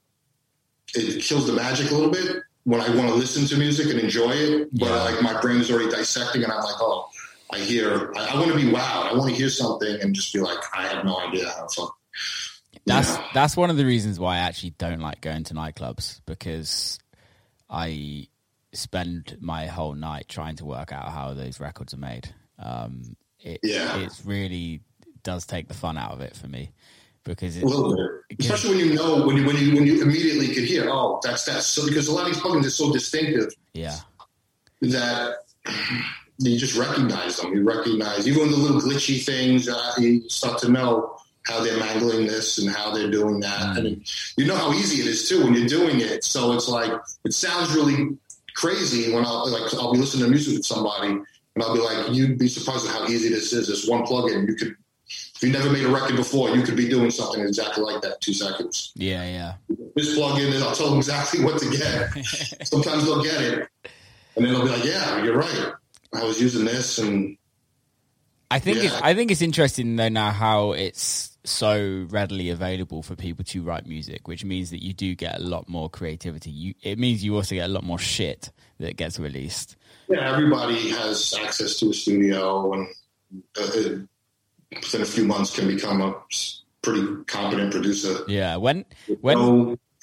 it kills the magic a little bit when I want to listen to music and enjoy it, but yeah. like my brain is already dissecting and I'm like, oh, I hear, I, I want to be wowed. I want to hear something and just be like, I have no idea how to fuck. That's know? That's one of the reasons why I actually don't like going to nightclubs, because I spend my whole night trying to work out how those records are made. Um, it, yeah. it really does take the fun out of it for me. Because it's, a little bit, especially when you know when you when you when you immediately could hear, oh, that's that. So because a lot of these plugins are so distinctive, yeah, that you just recognize them. You recognize even the little glitchy things. Uh, you start to know how they're mangling this and how they're doing that. Mm. I mean, you know how easy it is too when you're doing it. So it's like it sounds really crazy when I'll like I'll be listening to music with somebody and I'll be like, you'd be surprised at how easy this is. This one plugin, you could. If you never made a record before, you could be doing something exactly like that in two seconds. Yeah, yeah. This plug-in, I'll tell them exactly what to get. Sometimes they'll get it, and then they'll be like, yeah, you're right. I was using this. And I think yeah. it's, I think it's interesting, though, now how it's so readily available for people to write music, which means that you do get a lot more creativity. You, it means you also get a lot more shit that gets released. Yeah, everybody has access to a studio, and uh, within a few months can become a pretty competent producer. Yeah, when when no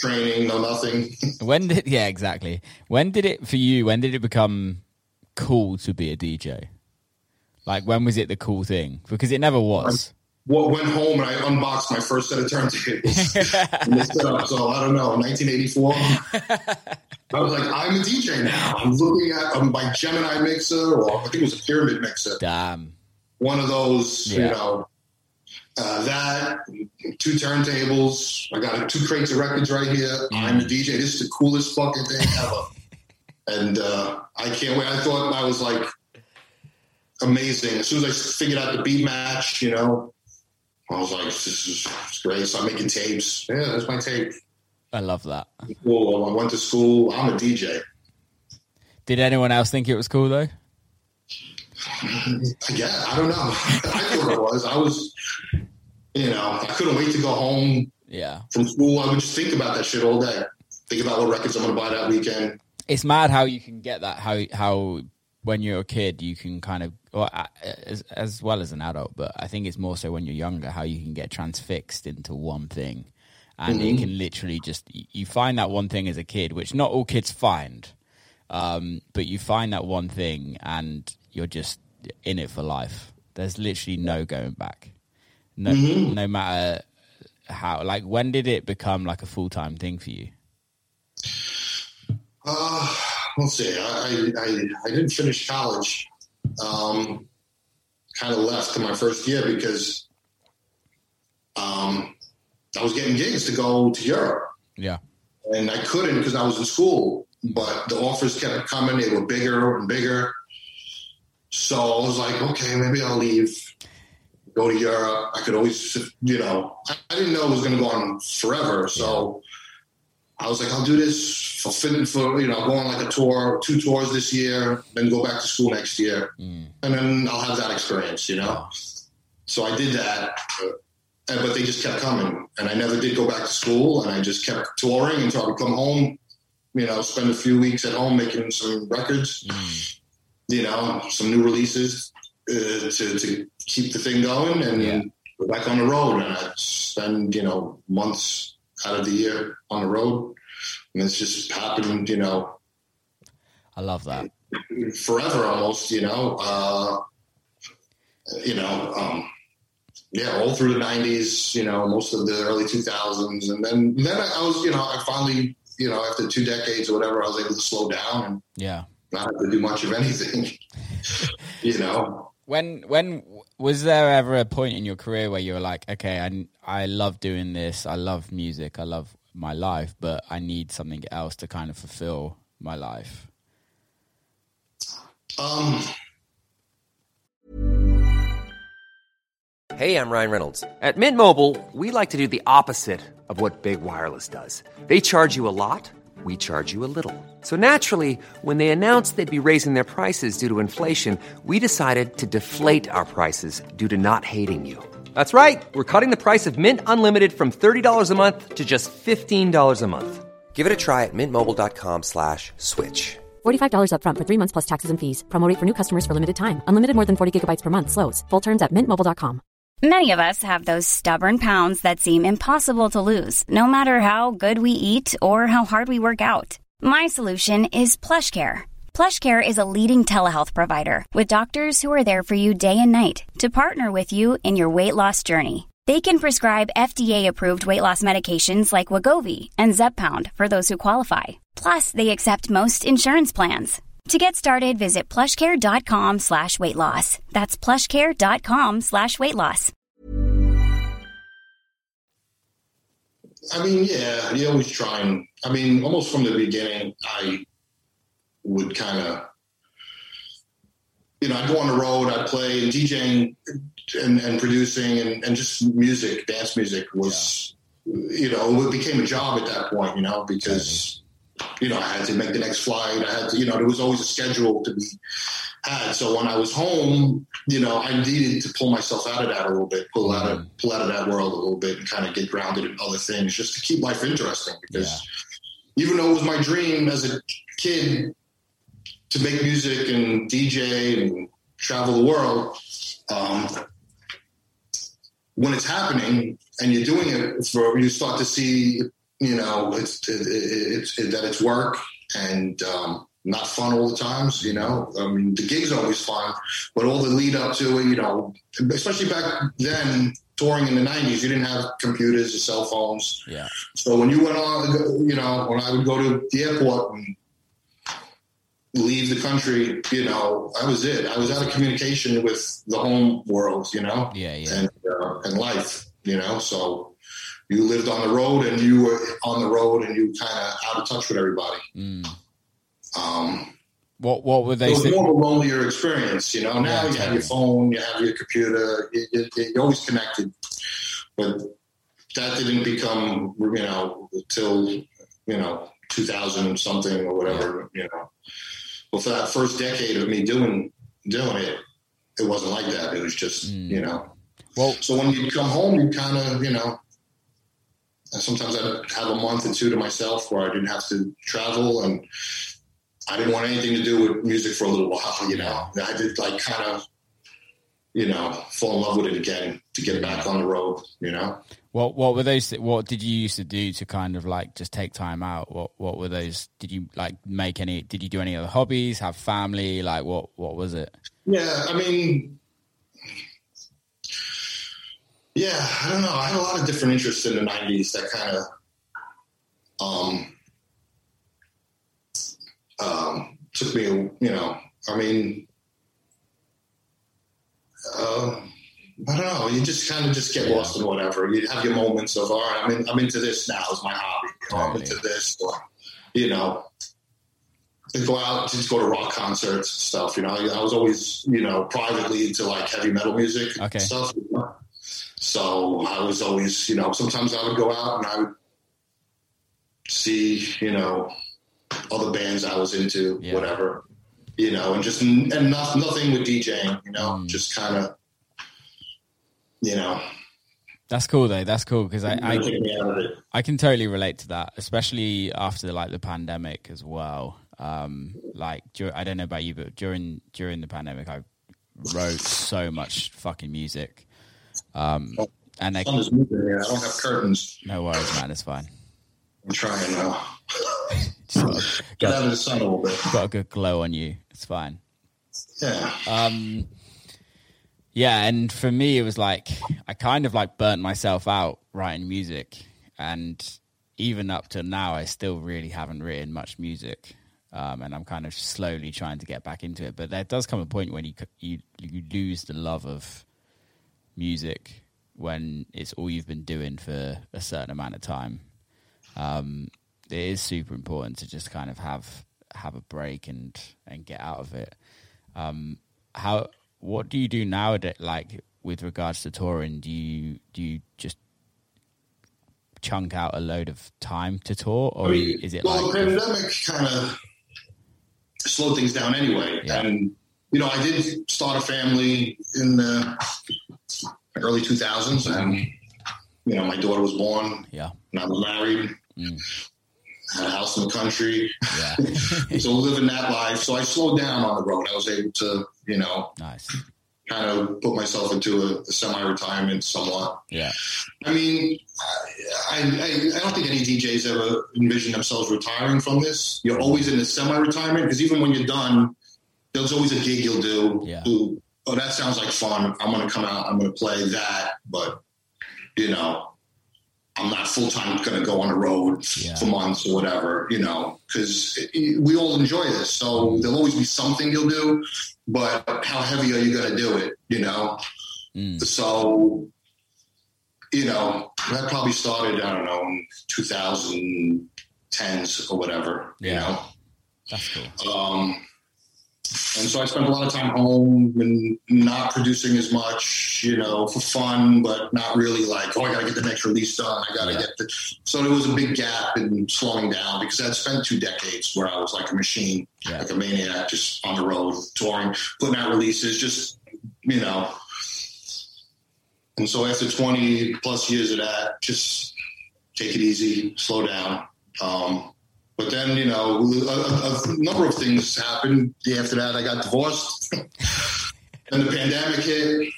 training, no nothing. When did, yeah, exactly. When did it, for you, when did it become cool to be a D J? Like, when was it the cool thing? Because it never was. I went home and I unboxed my first set of turntables. And they set up, so I don't know, nineteen eighty-four. I was like, I'm a D J now. I'm looking at um, my Gemini mixer, or I think it was a Pyramid mixer. Damn. One of those, yeah. you know, uh, that, two turntables. I got two crates of records right here. Mm. I'm a D J. This is the coolest fucking thing ever. And uh, I can't wait. I thought I was like amazing. As soon as I figured out the beat match, you know, I was like, this is great. So I'm making tapes. Yeah, that's my tape. I love that. Cool. I went to school. I'm a D J. Did anyone else think it was cool, though? Yeah, I don't know. I thought it was. I was, you know, I couldn't wait to go home yeah. from school. I would just think about that shit all day. Think about what records I'm going to buy that weekend. It's mad how you can get that, how how when you're a kid, you can kind of, or as, as well as an adult, but I think it's more so when you're younger, how you can get transfixed into one thing. And mm-hmm. it can literally just, you find that one thing as a kid, which not all kids find, um, but you find that one thing and you're just in it for life. There's literally no going back. No, mm-hmm. no matter how, like, when did it become like a full-time thing for you? Uh, let's see. I, I, I didn't finish college. Um, kind of left in my first year because um, I was getting gigs to go to Europe. Yeah. And I couldn't because I was in school, but the offers kept coming. They were bigger and bigger. So I was like, okay, maybe I'll leave, go to Europe. I could always, you know, I didn't know it was going to go on forever. So I was like, I'll do this for fitting for, you know, go on like a tour, two tours this year, then go back to school next year. Mm. And then I'll have that experience, you know? So I did that, and, but they just kept coming. And I never did go back to school, and I just kept touring until I would come home, you know, spend a few weeks at home making some records, mm. you know, some new releases uh, to, to keep the thing going, and yeah. go back on the road. And I'd spend, you know, months out of the year on the road. And it's just happened, you know. I love that. Forever almost, you know. Uh, you know, um, yeah, all through the nineties, you know, most of the early two thousands. And then, then I, I was, you know, I finally, you know, after two decades or whatever, I was able to slow down and yeah. not have to do much of anything, you know. When, when, was there ever a point in your career where you were like, okay, I, I love doing this, I love music, I love my life, but I need something else to kind of fulfill my life? Um. Hey, I'm Ryan Reynolds. At Mint Mobile, we like to do the opposite of what Big Wireless does. They charge you a lot, we charge you a little. So naturally, when they announced they'd be raising their prices due to inflation, we decided to deflate our prices due to not hating you. That's right. We're cutting the price of Mint Unlimited from thirty dollars a month to just fifteen dollars a month. Give it a try at mintmobile.com slash switch. forty-five dollars up front for three months plus taxes and fees. Promo rate for new customers for limited time. Unlimited more than forty gigabytes per month. Slows full terms at mint mobile dot com. Many of us have those stubborn pounds that seem impossible to lose, no matter how good we eat or how hard we work out. My solution is PlushCare. PlushCare is a leading telehealth provider with doctors who are there for you day and night to partner with you in your weight loss journey. They can prescribe F D A-approved weight loss medications like Wegovy and Zepbound for those who qualify. Plus, they accept most insurance plans. To get started, visit plushcare.com slash weight loss. That's plushcare.com slash weight loss. I mean, yeah, you always try and, I mean, almost from the beginning, I would kind of, you know, I'd go on the road, I'd play, and DJing and, and producing and, and just music, dance music was, yeah. you know, it became a job at that point, you know, because, you know, I had to make the next flight. I had to, you know, there was always a schedule to be had. So when I was home, you know, I needed to pull myself out of that a little bit, pull out of, pull out of that world a little bit and kind of get grounded in other things just to keep life interesting. Because yeah. even though it was my dream as a kid to make music and D J and travel the world, um, when it's happening and you're doing it for, you start to see you know, it's, it, it, it's it, that it's work and um, not fun all the times, you know. I mean, the gigs are always fun, but all the lead up to it, you know, especially back then, touring in the nineties, you didn't have computers or cell phones. Yeah. So when you went on, you know, when I would go to the airport and leave the country, you know, that was it. I was out of communication with the home world, you know, yeah, yeah, and uh, and life, you know. So you lived on the road, and you were on the road, and you kind of out of touch with everybody. Mm. Um, what what were they? It was saying? more of a lonelier experience, you know. Now Yeah, you have your phone, you have your computer, you, you, you're always connected, but that didn't become, you know, till you know two thousand something or whatever, you know. But for that first decade of me doing doing it, it wasn't like that. It was just, mm. you know. Well, so when you come home, you kind of, you know, sometimes I'd have a month or two to myself where I didn't have to travel, and I didn't want anything to do with music for a little while, you know. I did like kind of, you know, fall in love with it again to get back on the road, you know. What what were those? What did you used to do to kind of like just take time out? What what were those? Did you like make any? Did you do any other hobbies? Have family? Like what what was it? Yeah, I mean, yeah, I don't know. I had a lot of different interests in the nineties that kind of um um took me. You know, I mean, um. I don't know. You just kind of just get yeah. lost in whatever. You have your moments of, all right, I'm, in, I'm into this now is my hobby. You know, I'm into this. Or, you know, to go out, just go to rock concerts and stuff. You know, I was always, you know, privately into like heavy metal music okay. and stuff. You know? So I was always, you know, sometimes I would go out and I would see, you know, other bands I was into, yeah. whatever, you know, and just, and not, nothing with DJing, you know, mm. just kind of, you know, that's cool though. That's cool because I I, I can totally relate to that, especially after like the pandemic as well. Um, like I don't know about you, but during during the pandemic, I wrote so much fucking music. Um, and I, I don't have curtains. No worries, man. It's fine. I'm trying now. Got, Get out of the sun a little bit. Got a good glow on you. It's fine. Yeah. Um. Yeah, and for me, it was like I kind of like burnt myself out writing music, and even up to now, I still really haven't written much music, um, and I'm kind of slowly trying to get back into it. But there does come a point when you you you lose the love of music when it's all you've been doing for a certain amount of time. Um, it is super important to just kind of have have a break and and get out of it. Um, how What do you do nowadays, like, with regards to touring? Do you do you just chunk out a load of time to tour, or I mean, is it well, like... Well, the pandemic kind of slowed things down anyway. Yeah. And, you know, I did start a family in the early two thousands, and, you know, my daughter was born. Yeah. And I was married. Mm. Had a house in the country. Yeah. So living that life. So I slowed down on the road. I was able to, you know, nice. kind of put myself into a, a semi-retirement somewhat. Yeah. I mean, I, I, I don't think any D Js ever envision themselves retiring from this. You're always in a semi-retirement because even when you're done, there's always a gig you'll do. Yeah. Who, oh, that sounds like fun. I'm going to come out. I'm going to play that. But, you know, I'm not full-time going to go on the road yeah. for months or whatever, you know, because we all enjoy this. So there'll always be something you'll do, but how heavy are you going to do it, you know? Mm. So, you know, that probably started, I don't know, in twenty tens or whatever, yeah. you know? That's cool. Um, and so I spent a lot of time home and not producing as much, you know, for fun, but not really like, oh, I got to get the next release done. I got to yeah. get the. So there was a big gap in slowing down because I'd spent two decades where I was like a machine, yeah. like a maniac, just on the road, touring, putting out releases, just, you know. And so after twenty plus years of that, just take it easy, slow down. Um, But then, you know, a, a number of things happened. After that, I got divorced. Then the pandemic hit.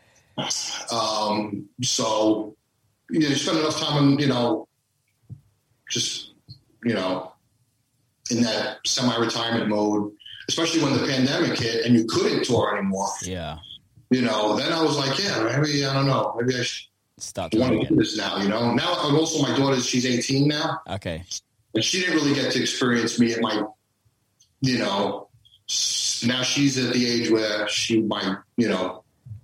Um, so, you know, you spend enough time, on, you know, just, you know, in that semi-retirement mode, especially when the pandemic hit and you couldn't tour anymore. Yeah. You know, then I was like, yeah, maybe, I don't know, maybe I should start want to do this now, you know. Now, and also my daughter, she's eighteen now. Okay. And she didn't really get to experience me at my, you know, now she's at the age where she might, you know,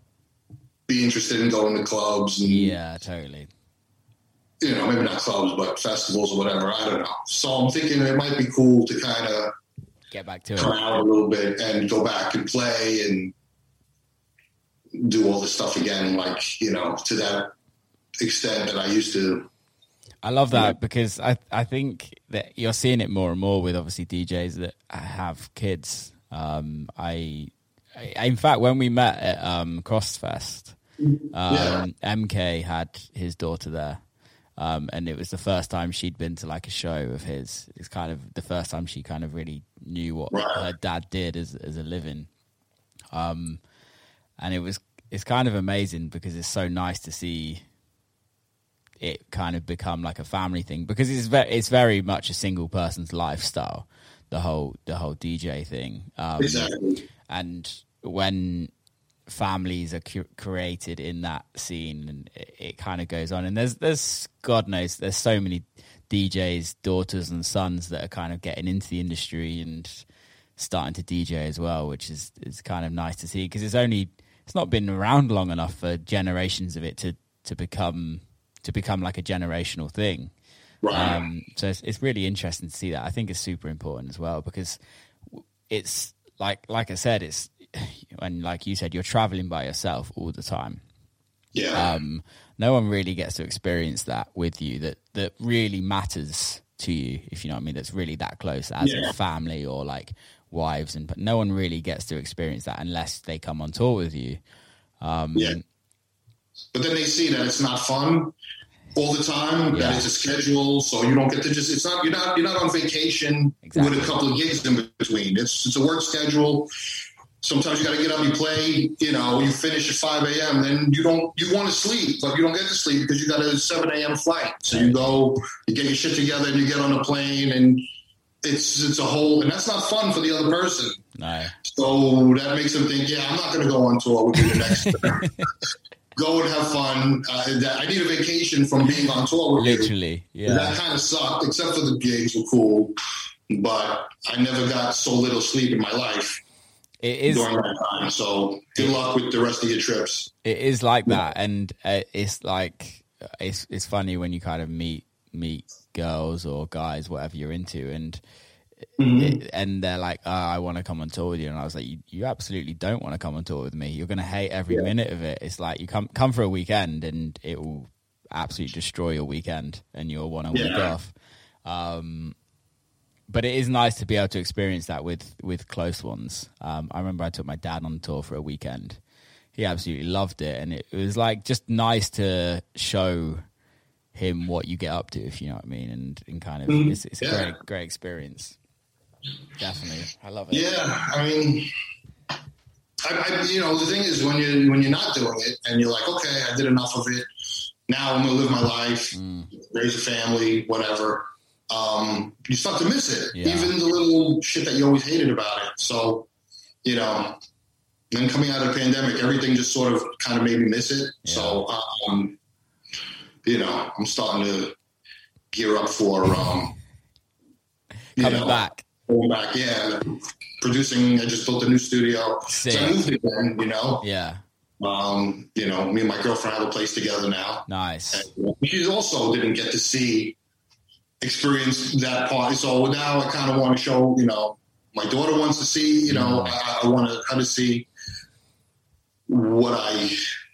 be interested in going to clubs. And, yeah, totally. You know, maybe not clubs, but festivals or whatever. I don't know. So I'm thinking it might be cool to kind of get back to come it out a little bit and go back and play and do all this stuff again, like, you know, to that extent that I used to. I love that because I I think that you're seeing it more and more with obviously D Js that have kids. Um, I, I in fact, when we met at um, Crossfest, um, yeah. M K had his daughter there. Um, and it was the first time she'd been to like a show of his. It's kind of the first time she kind of really knew what right. her dad did as as a living. Um, and it was it's kind of amazing because it's so nice to see it kind of become like a family thing, because it's very it's very much a single person's lifestyle, the whole the whole D J thing. Um, exactly. And when families are cu- created in that scene, and it, it kind of goes on, and there's there's God knows there's so many D Js, daughters and sons that are kind of getting into the industry and starting to D J as well, which is is kind of nice to see, because it's only it's not been around long enough for generations of it to to become to become like a generational thing. Right. Um, so it's, it's really interesting to see that. I think it's super important as well, because it's like like I said, it's and like you said, you're traveling by yourself all the time. Yeah. Um, no one really gets to experience that with you that, that really matters to you, if you know what I mean, that's really that close as yeah. a family or like wives, and but no one really gets to experience that unless they come on tour with you. Um, yeah. But then they see that it's not fun all the time, yeah. that it's a schedule, so you don't get to just, it's not, you're not, you're not on vacation exactly. with a couple of gigs in between. It's, it's a work schedule. Sometimes you got to get up, you play, you know, you finish at five a.m., then you don't, you want to sleep, but you don't get to sleep because you got a seven a.m. flight. So you go, you get your shit together and you get on the plane, and it's, it's a whole, and that's not fun for the other person. No. So that makes them think, yeah, I'm not going to go on tour with you the next Go and have fun. Uh, I need a vacation from being on tour with Literally, you. yeah. That kind of sucked, except for the gigs were cool, but I never got so little sleep in my life. It is during that time. So good luck with the rest of your trips. It is like that, and uh, it's like it's it's funny when you kind of meet meet girls or guys, whatever you're into, and mm-hmm. it, and they're like, oh, I want to come on tour with you, and I was like, you, you absolutely don't want to come on tour with me. You're going to hate every yeah. minute of it. It's like you come come for a weekend, and it will absolutely destroy your weekend, and you'll want a yeah. week off. Um, But it is nice to be able to experience that with, with close ones. Um, I remember I took my dad on tour for a weekend. He absolutely loved it. And it, it was like just nice to show him what you get up to, if you know what I mean. And, and kind of, mm, it's, it's yeah. a great, great experience. Definitely. I love it. Yeah. I mean, I, I, you know, the thing is when you when you're not doing it and you're like, okay, I did enough of it. Now I'm going to live my life, mm. raise a family, whatever. Um, you start to miss it, yeah. even the little shit that you always hated about it. So, you know, then coming out of the pandemic, everything just sort of kind of made me miss it. Yeah. So, um, you know, I'm starting to gear up for, um, you coming know, back. Going back, yeah. Producing, I just built a new studio. Sick. So I moved again, you know. Yeah. Um, you know, me and my girlfriend have a place together now. Nice. And she also didn't get to see experience that part. So now I kind of want to show, you know, my daughter wants to see, you know, I, I want to kind of see what I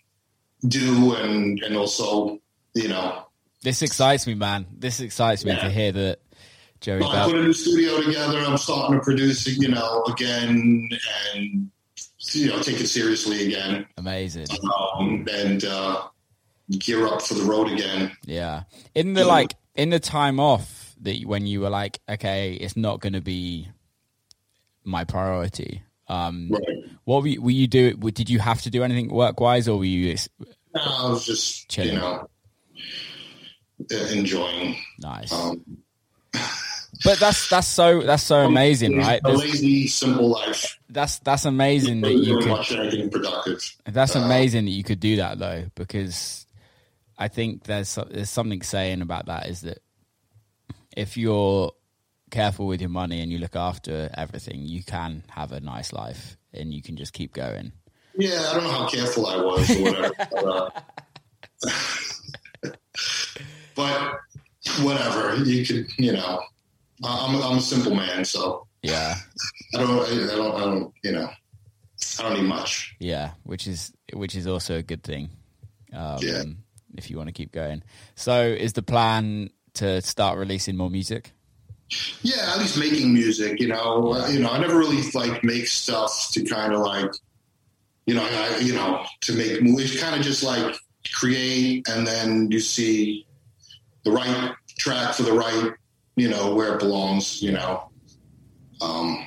do, and, and also, you know. This excites me, man. This excites me yeah. to hear that Joey well, I put a new studio together. I'm starting to produce, you know, again, and, you know, take it seriously again. Amazing. Um, and uh, gear up for the road again. Yeah. In the, like, in the time off that when you were like, okay, it's not going to be my priority. Um, right. What were you, were you do? Did you have to do anything work wise, or were you? No, I was just, chilling? You know, enjoying. Nice. Um, but that's that's so that's so amazing, right? A lazy, simple life. That's that's amazing that you could watch anything productive. That's uh, amazing that you could do that though, because I think there's there's something saying about that is that if you're careful with your money and you look after everything, you can have a nice life and you can just keep going. Yeah, I don't know how careful I was or whatever. but, uh, but whatever, you could, you know, I'm a, I'm a simple man, so yeah, I don't, I don't, I don't, you know, I don't need much. Yeah, which is which is also a good thing. Um, yeah. If you want to keep going. So, is the plan to start releasing more music? Yeah, at least making music. You know, uh, you know, I never really like make stuff to kind of like, you know, I, you know, to make movies. Kind of just like create, and then you see the right track for the right, you know, where it belongs. You know, um,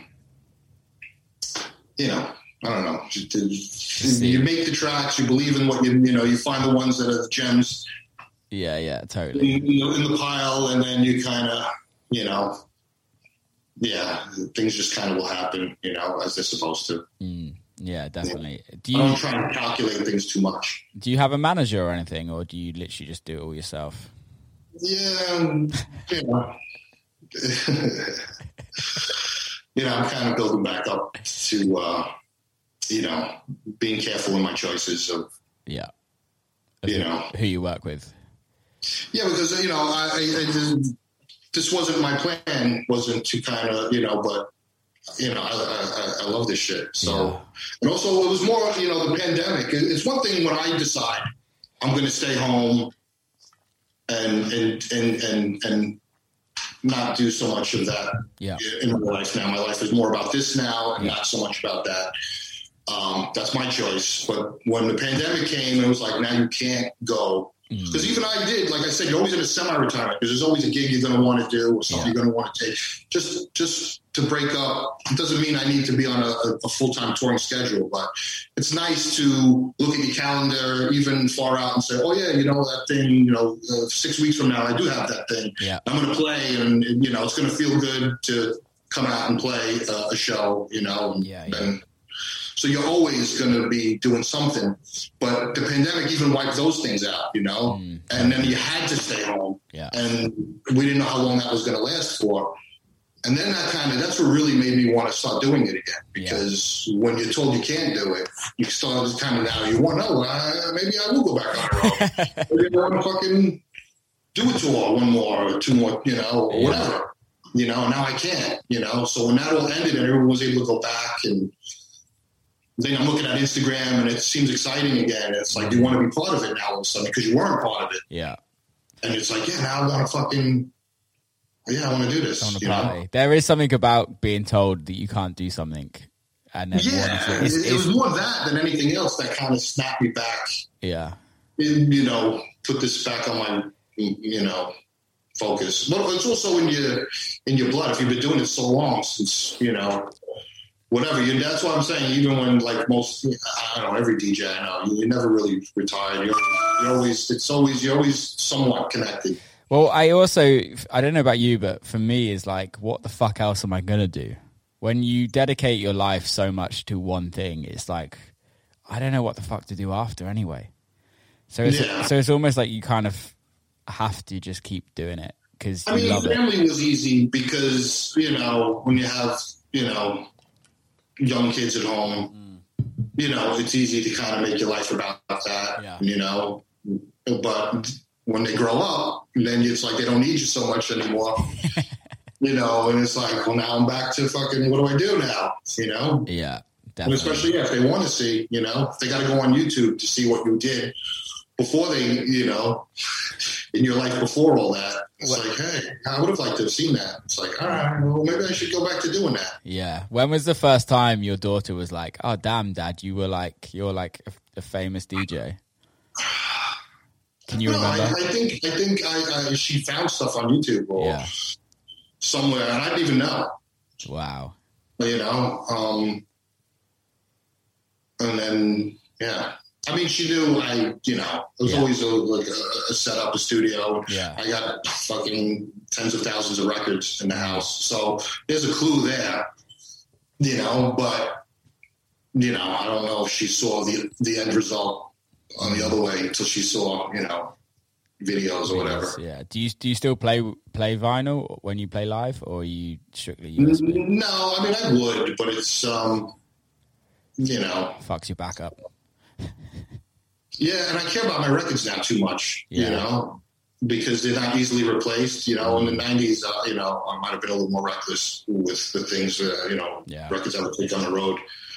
you know, I don't know. You make the tracks. You believe in what you, you know. You find the ones that are gems. Yeah, yeah, totally. In, in the pile, and then you kind of, you know, yeah, things just kind of will happen, you know, as they're supposed to. Mm, yeah, definitely. Yeah. Do you I don't try to calculate things too much. Do you have a manager or anything, or do you literally just do it all yourself? Yeah, you know. You know, I'm kind of building back up to, uh, you know, being careful in my choices of, yeah, of you who, know, who you work with. Yeah, because, you know, I, I, I this wasn't my plan, wasn't to kind of, you know, but, you know, I, I, I love this shit. So, yeah. And also it was more, you know, the pandemic. It's one thing when I decide I'm going to stay home and, and, and, and, and not do so much of that yeah. in my life now. My life is more about this now and yeah. not so much about that. Um, that's my choice. But when the pandemic came, it was like, now you can't go. Because even I did, like I said, you're always in a semi-retirement because there's always a gig you're going to want to do or something yeah. you're going to want to take. Just just to break up, it doesn't mean I need to be on a, a full-time touring schedule, but it's nice to look at your calendar even far out and say, oh, yeah, you know, that thing, you know, uh, six weeks from now, I do have that thing. Yeah. I'm going to play and, and, you know, it's going to feel good to come out and play uh, a show, you know. And, yeah, yeah. and, so you're always going to be doing something, but the pandemic even wiped those things out, you know, mm. and then you had to stay home yeah. and we didn't know how long that was going to last for. And then that kind of, that's what really made me want to start doing it again, because yeah. when you're told you can't do it, you start kind of now you want, no, uh, maybe I will go back on the road. Maybe I want to fucking do a tour, one more or two more, you know, or yeah. whatever, you know, now I can't, you know, so when that all ended and everyone was able to go back and, then I'm looking at Instagram and it seems exciting again. It's like, you want to be part of it now all of a sudden because you weren't part of it. Yeah. And it's like, yeah, now I want to fucking, yeah, I want to do this. I you know? Know? There is something about being told that you can't do something. And then yeah, to, it's, it was more that than anything else that kind of snapped me back. Yeah. And, you know, put this back on my, you know, focus. But it's also in your, in your blood. If you've been doing it so long since, you know, whatever, you, that's what I'm saying. Even when, like most, I don't know, every D J I know, you, you never really retired. You're, you're always, it's always, you're always somewhat connected. Well, I also, I don't know about you, but for me, is like, what the fuck else am I gonna do? When you dedicate your life so much to one thing, it's like, I don't know what the fuck to do after anyway. So it's yeah. so it's almost like you kind of have to just keep doing it because I mean, love family it. was easy because you know when you have you know. young kids at home, mm. you know, it's easy to kind of make your life about that, yeah. you know, but when they grow up, then it's like they don't need you so much anymore, you know, and it's like, well, now I'm back to fucking, what do I do now, you know? Yeah, definitely. And especially yeah, if they want to see, you know, if they got to go on YouTube to see what you did before they, you know, in your life before all that. It's what? Like, hey, I would have liked to have seen that. It's like, all right, well, maybe I should go back to doing that. Yeah. When was the first time your daughter was like, oh, damn, Dad, you were like, you're like a, a famous D J? Can you no, remember? I, I think, I think I, I, she found stuff on YouTube or yeah. somewhere, and I didn't even know. Wow. You know, um, and then, yeah. I mean, she knew I, you know, it was yeah. always a, like a, a setup, a studio. Yeah. I got fucking tens of thousands of records in the house. So there's a clue there, you know, but, you know, I don't know if she saw the the end result on the other way until she saw, you know, videos or whatever. Yeah. Do you do you still play play vinyl when you play live, or are you strictly U S B? No, I mean, I would, but it's, um, you know. Fucks your back up. Yeah, and I care about my records now too much, yeah. you know, because they're not easily replaced. You know, in the nineties, uh, you know, I might have been a little more reckless with the things, uh, you know, yeah. records I would take on the road.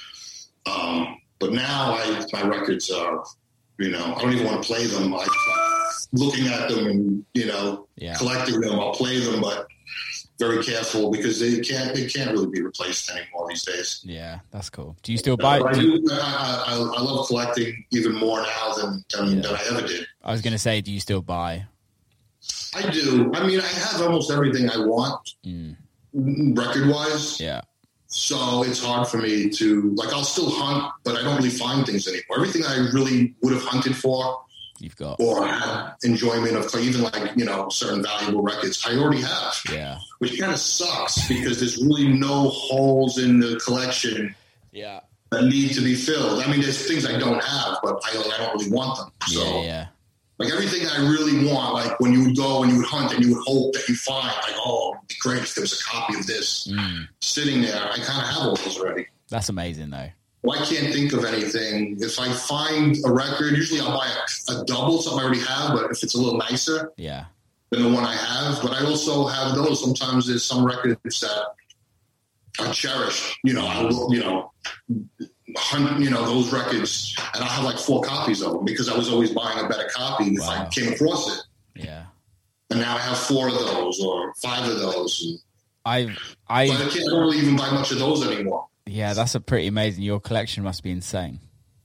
Um, but now I, my records are, you know, I don't even want to play them. I, I'm looking at them and, you know, yeah. collecting them. I'll play them, but very careful because they can't they can't really be replaced anymore these days. Yeah, that's cool. Do you still buy? Uh, I, do do, you, I, I, I love collecting even more now than than, yeah. than I ever did. I was going to say, do you still buy? I do. I mean, I have almost everything I want, mm. record wise. Yeah. So it's hard for me to like. I'll still hunt, but I don't really find things anymore. Everything I really would have hunted for. You've got or had enjoyment of even like, you know, certain valuable records I already have. Yeah. Which kind of sucks because there's really no holes in the collection yeah. that need to be filled. I mean, there's things I don't have, but I, I don't really want them. So yeah, yeah. like everything I really want, like when you would go and you would hunt and you would hope that you find like, oh, it'd be great if there was a copy of this mm. sitting there. I kind of have all those already. That's amazing though. Well, I can't think of anything. If I find a record, usually I'll buy a, a double, something I already have, but if it's a little nicer yeah. than the one I have. But I also have those. Sometimes there's some records that I cherish. You know, I will, you know, hunt, you know, those records, and I'll have like four copies of them because I was always buying a better copy if wow. I came across it. Yeah. And now I have four of those or five of those. I, I, but I can't really even buy much of those anymore. Yeah, that's a pretty amazing. Your collection must be insane.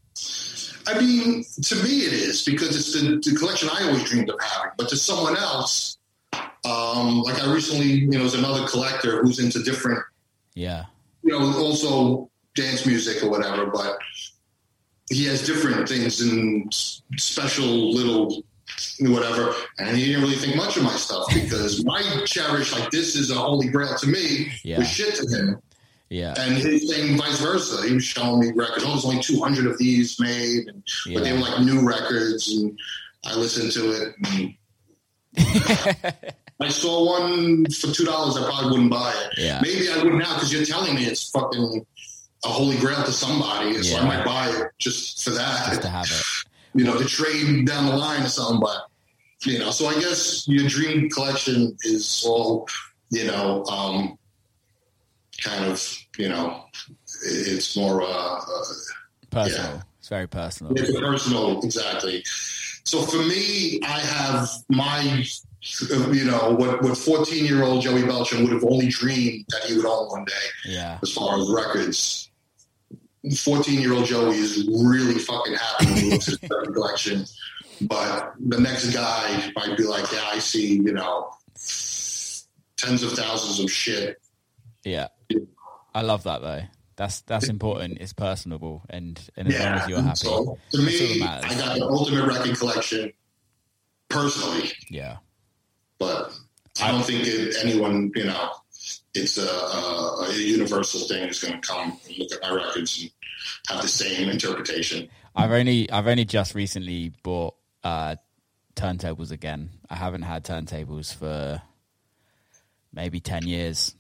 I mean, to me it is because it's the, the collection I always dreamed of having. But to someone else, um, like I recently, you know, there's another collector who's into different, yeah, you know, also dance music or whatever. But he has different things and special little whatever. And he didn't really think much of my stuff because my cherish, like this is a holy grail to me, yeah. was shit to him. Yeah. And his thing, vice versa. He was showing me records. Oh, there's only two hundred of these made. And, yeah. But they were like new records. And I listened to it. And I saw one for two dollars. I probably wouldn't buy it. Yeah. Maybe I would now because you're telling me it's fucking a holy grail to somebody. So yeah. I might buy it just for that. Just to have it. You know, to trade down the line or something. But, you know, so I guess your dream collection is all, you know, um, kind of, you know, it's more uh, uh personal. Yeah. It's very personal. It's personal, exactly. So for me, I have my, you know, what what fourteen year old Joey Beltran would have only dreamed that he would own one day. Yeah. As far as records, fourteen year old Joey is really fucking happy when he looks at his record collection. But the next guy might be like, yeah, I see, you know, tens of thousands of shit. Yeah. I love that though. That's that's important. It's personable, and, and as yeah, long as you're happy. So, to me, I got the ultimate record collection personally. Yeah. But I don't think it, anyone, you know, it's a, a, a universal thing is going to come and look at my records and have the same interpretation. I've only I've only just recently bought uh, turntables again. I haven't had turntables for maybe ten years.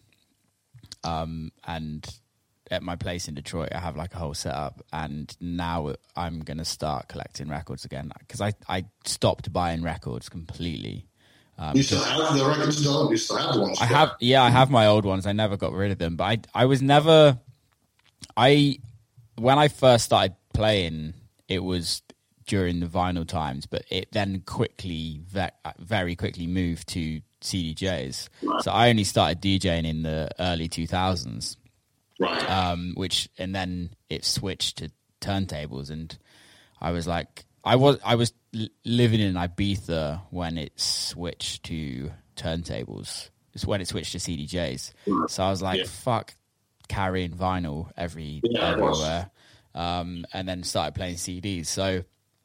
Um, and at my place in Detroit, I have like a whole setup, and now I'm going to start collecting records again because I, I stopped buying records completely. Um, you still have the records, though? You still have the ones? I have, yeah, I have my old ones. I never got rid of them, but I, I was never, I, when I first started playing, it was during the vinyl times, but it then quickly, ve- very quickly moved to C D Js. Right. So I only started DJing in the early two thousands. Right. Um, which, and then it switched to turntables, and I was like, I was, I was l- living in Ibiza when it switched to turntables. It's when it switched to C D Js. Right. So I was like, yeah. fuck carrying vinyl every, yeah, everywhere. um, and then started playing C Ds. So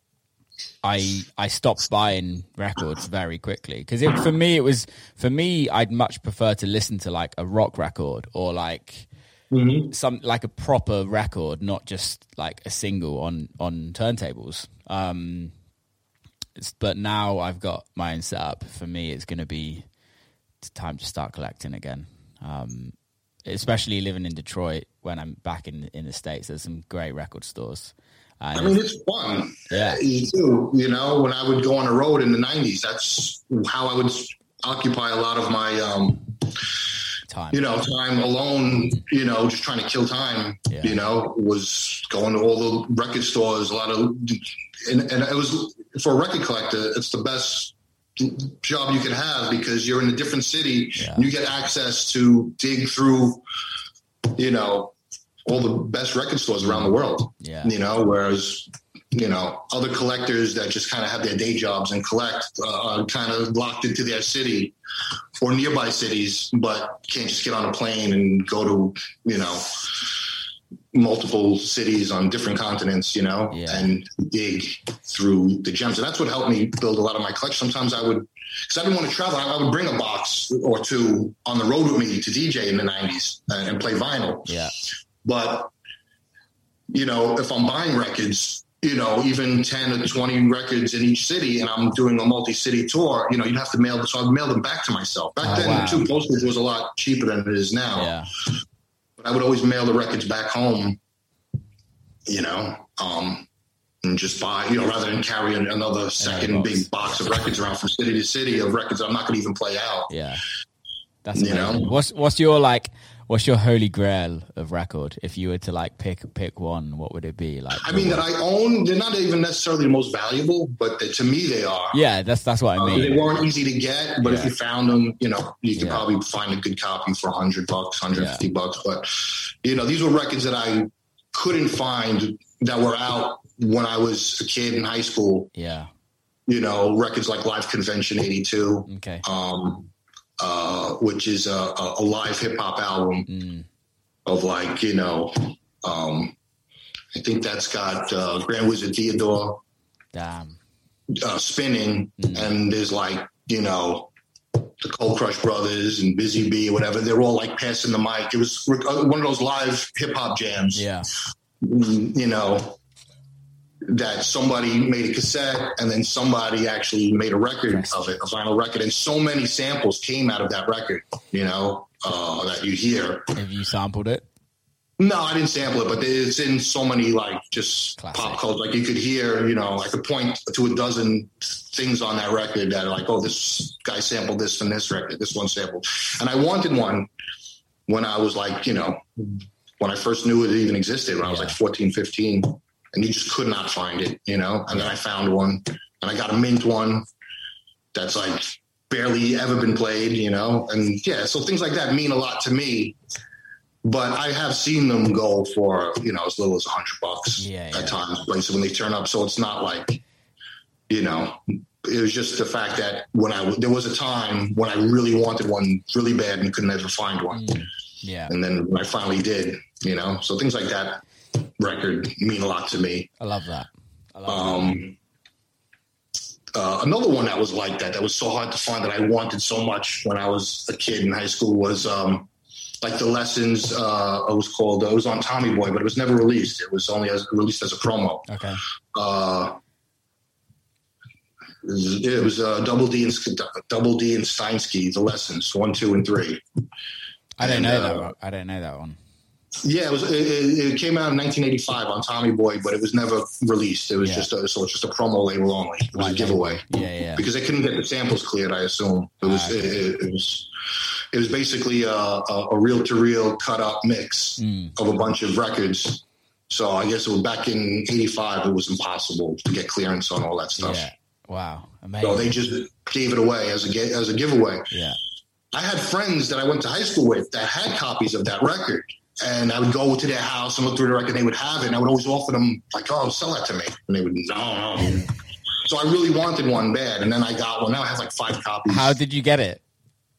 I I stopped buying records very quickly because for me it was for me I'd much prefer to listen to like a rock record or like mm-hmm. some like a proper record, not just like a single on on turntables. Um, it's, but now I've got my own setup. For me, it's going to be it's time to start collecting again. Um, especially living in Detroit when I'm back in in the States. There's some great record stores. And I mean, it's fun. Yeah. You too, you know, when I would go on the road in the nineties, that's how I would occupy a lot of my, um, time. you know, time alone, you know, just trying to kill time, yeah. you know, was going to all the record stores, a lot of, and, and it was, for a record collector, it's the best job you can have because you're in a different city. Yeah. And you get access to dig through, you know, all the best record stores around the world, yeah. you know, whereas, you know, other collectors that just kind of have their day jobs and collect uh, are kind of locked into their city or nearby cities, but can't just get on a plane and go to, you know, multiple cities on different continents, you know, yeah. and dig through the gems. And that's what helped me build a lot of my collection. Sometimes I would, because I didn't want to travel, I would bring a box or two on the road with me to D J in the nineties and, and play vinyl. Yeah. But, you know, if I'm buying records, you know, even ten or twenty records in each city and I'm doing a multi-city tour, you know, you'd have to mail them. So I'd mail them back to myself. Back oh, then, wow. two postage was a lot cheaper than it is now. Yeah. But I would always mail the records back home, you know, um, and just buy, you know, rather than carry another second big box of records around from city to city of records I'm not going to even play out. Yeah. That's you amazing. know? What's, what's your, like, What's your holy grail of record? If you were to like pick pick one, what would it be? Like, I mean, that I own. They're not even necessarily the most valuable, but they, to me, they are. Yeah, that's that's what I mean. Uh, they weren't easy to get, but yeah. if you found them, you know, you could yeah. probably find a good copy for a hundred bucks, hundred fifty yeah. bucks. But you know, these were records that I couldn't find that were out when I was a kid in high school. Yeah, you know, records like Live Convention eighty-two. Okay. Um, uh, which is a, a live hip hop album. Mm. Of like, you know, um, I think that's got uh, Grand Wizard Theodore Damn. Uh, spinning, mm. and there's like, you know, the Cold Crush Brothers and Busy Bee or whatever. They're all like passing the mic. It was one of those live hip hop jams. Yeah. You know, that somebody made a cassette and then somebody actually made a record of it, a vinyl record. And so many samples came out of that record, you know. Uh, that you hear. Have you sampled it? No, I didn't sample it, but it's in so many like just Classic. Pop culture. Like you could hear, you know, I could point to a dozen things on that record that are like, oh, this guy sampled this from this record, this one sampled. And I wanted one when I was like, you know, when I first knew it even existed, when I was yeah. like fourteen, fifteen, and you just could not find it, you know. And then I found one, and I got a mint one that's like barely ever been played, you know, and yeah, so things like that mean a lot to me. But I have seen them go for, you know, as little as a hundred bucks yeah, at yeah. times when they turn up. So it's not like, you know, it was just the fact that when I there was a time when I really wanted one really bad and could never find one. Mm, yeah, and then when I finally did, you know, so things like that record mean a lot to me. I love that. I love um, that. Uh, another one that was like that, that was so hard to find that I wanted so much when I was a kid in high school was um, like the Lessons. Uh, it was called, uh, it was on Tommy Boy, but it was never released. It was only as, released as a promo. Okay. Uh, it was, it was uh, Double D and Double D and Steinsky, the Lessons, one, two, and three. I don't and, know uh, that one. I don't know that one. Yeah, it was. It, it came out in nineteen eighty-five on Tommy Boy, but it was never released. It was yeah. just a, so it's just a promo label only. It was right, a giveaway. Yeah, yeah. Because they couldn't get the samples cleared. I assume it was. Ah, okay. it, it was. It was basically a, a, a reel-to-reel cut-up mix mm. of a bunch of records. So I guess it was back in eighty-five. It was impossible to get clearance on all that stuff. Yeah. Wow. Amazing. So they just gave it away as a as a giveaway. Yeah. I had friends that I went to high school with that had copies of that record. And I would go to their house and look through the record, and they would have it, and I would always offer them, like, oh, sell that to me. And they would, no, no. So I really wanted one bad, and then I got one. Now I have like five copies. How did you get it?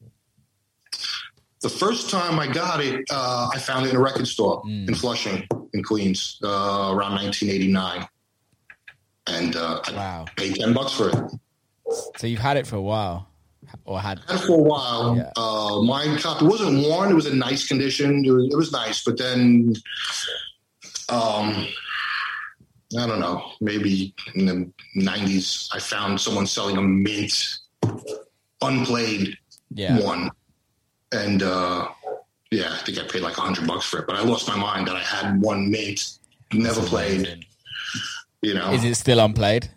The first time I got it, uh, I found it in a record store mm. in Flushing. in Queens uh, around nineteen eighty-nine. And uh, wow. I paid ten bucks for it. So you've had it for a while? Or had, had it for a while. Yeah. Uh, my copy wasn't worn. It was in nice condition. It was, it was nice. But then, um, I don't know, maybe in the nineties, I found someone selling a mint, unplayed yeah. one. And, uh, yeah, I think I paid like a hundred bucks for it. But I lost my mind that I had one mint, never played. You know, is it still unplayed?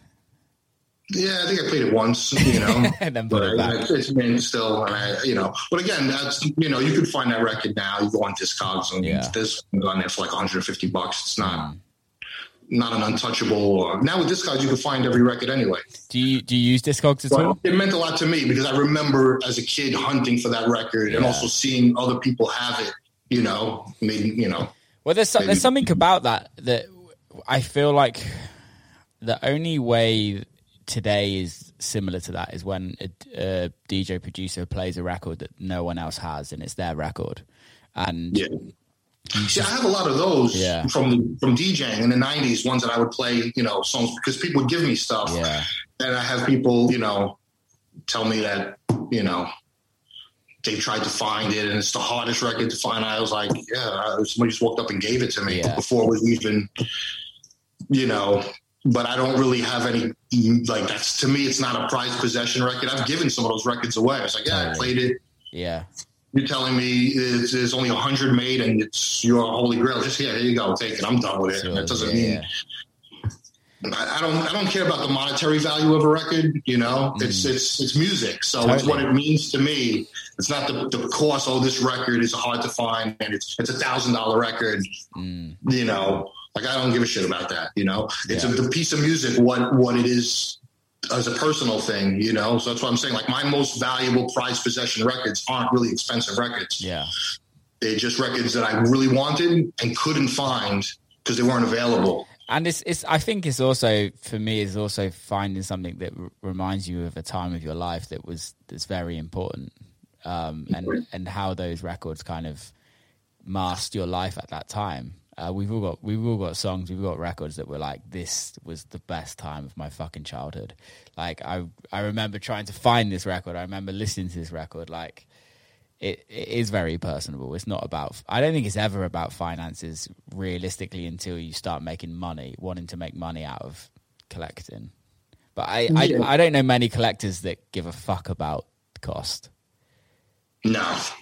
Yeah, I think I played it once, you know, and then put but it back. I, it's been still, and I, you know, but again, that's, you know, you can find that record now. You go on Discogs and yeah. this on there for like one hundred fifty bucks. It's not, mm. not an untouchable. Or now with Discogs, you can find every record anyway. Do you do you use Discogs at but all? It meant a lot to me because I remember as a kid hunting for that record yeah. and also seeing other people have it. You know, maybe you know. Well, there's maybe, there's something about that that I feel like the only way today is similar to that is when a, a D J producer plays a record that no one else has and it's their record. And yeah, see, I have a lot of those yeah. from from DJing in the nineties, ones that I would play, you know, songs because people would give me stuff. Yeah. And I have people, you know, tell me that, you know, they tried to find it and it's the hardest record to find. I was like, yeah, somebody just walked up and gave it to me yeah. before it was even, you know, but I don't really have any, like, that's, to me, it's not a prized possession record. I've given some of those records away. I was like, yeah, totally. I played it. Yeah. You're telling me it's, there's only one hundred made and it's your holy grail. Just, yeah, here you go, take it. I'm done with it. Sure, that doesn't yeah, mean... Yeah. I, I don't I don't care about the monetary value of a record, you know? Mm. It's it's it's music. So totally. It's what it means to me. It's not the, the cost, oh, this record is hard to find and it's it's a one thousand dollars record, mm. you know? Like, I don't give a shit about that, you know? It's yeah. a, the piece of music, what what it is as a personal thing, you know? So that's what I'm saying. Like, my most valuable prized possession records aren't really expensive records. Yeah. They're just records that I really wanted and couldn't find because they weren't available. And it's, it's, I think it's also, for me, is also finding something that r- reminds you of a time of your life that was, that's very important. Um, and, and how those records kind of masked your life at that time. Uh, we've all got, we've all got songs, we've got records that were like, this was the best time of my fucking childhood. Like, I, I remember trying to find this record. I remember listening to this record. Like, It, it is very personable. It's not about, I don't think it's ever about finances realistically until you start making money, wanting to make money out of collecting. But I, yeah. I, I don't know many collectors that give a fuck about cost. No.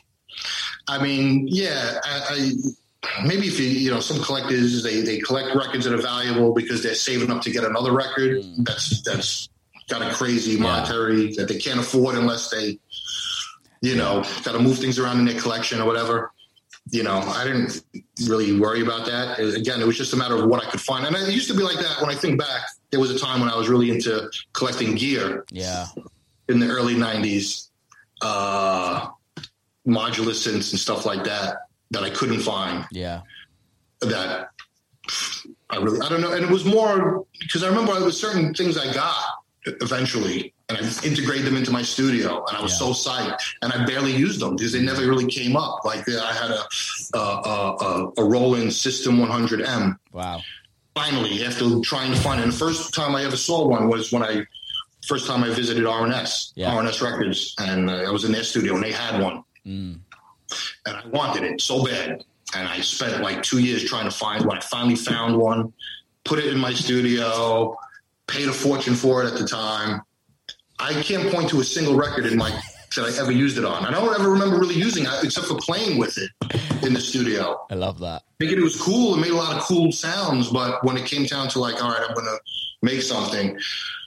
I mean, yeah, I, I, maybe if you, you know, some collectors, they, they collect records that are valuable because they're saving up to get another record. Mm. That's, that's got a crazy monetary yeah. that they can't afford unless they, you know, got to move things around in their collection or whatever. You know, I didn't really worry about that. Again, it was just a matter of what I could find. And it used to be like that. When I think back, there was a time when I was really into collecting gear. Yeah. In the early nineties, uh, modular synths and stuff like that, that I couldn't find. Yeah. That I really, I don't know. And it was more because I remember there were certain things I got eventually. And I integrated them into my studio, and I was yeah. so psyched. And I barely used them because they never really came up. Like I had a a, a, a Roland System one hundred M. Wow! Finally, after trying to find it, and the first time I ever saw one was when I first time I visited R and S, yeah. R and S Records, and uh, I was in their studio, and they had one, mm. and I wanted it so bad. And I spent like two years trying to find one. I finally found one, put it in my studio, paid a fortune for it at the time. I can't point to a single record in my that I ever used it on. I don't ever remember really using it except for playing with it in the studio. I love that. Thinking it was cool. It made a lot of cool sounds, but when it came down to like, all right, I'm going to make something,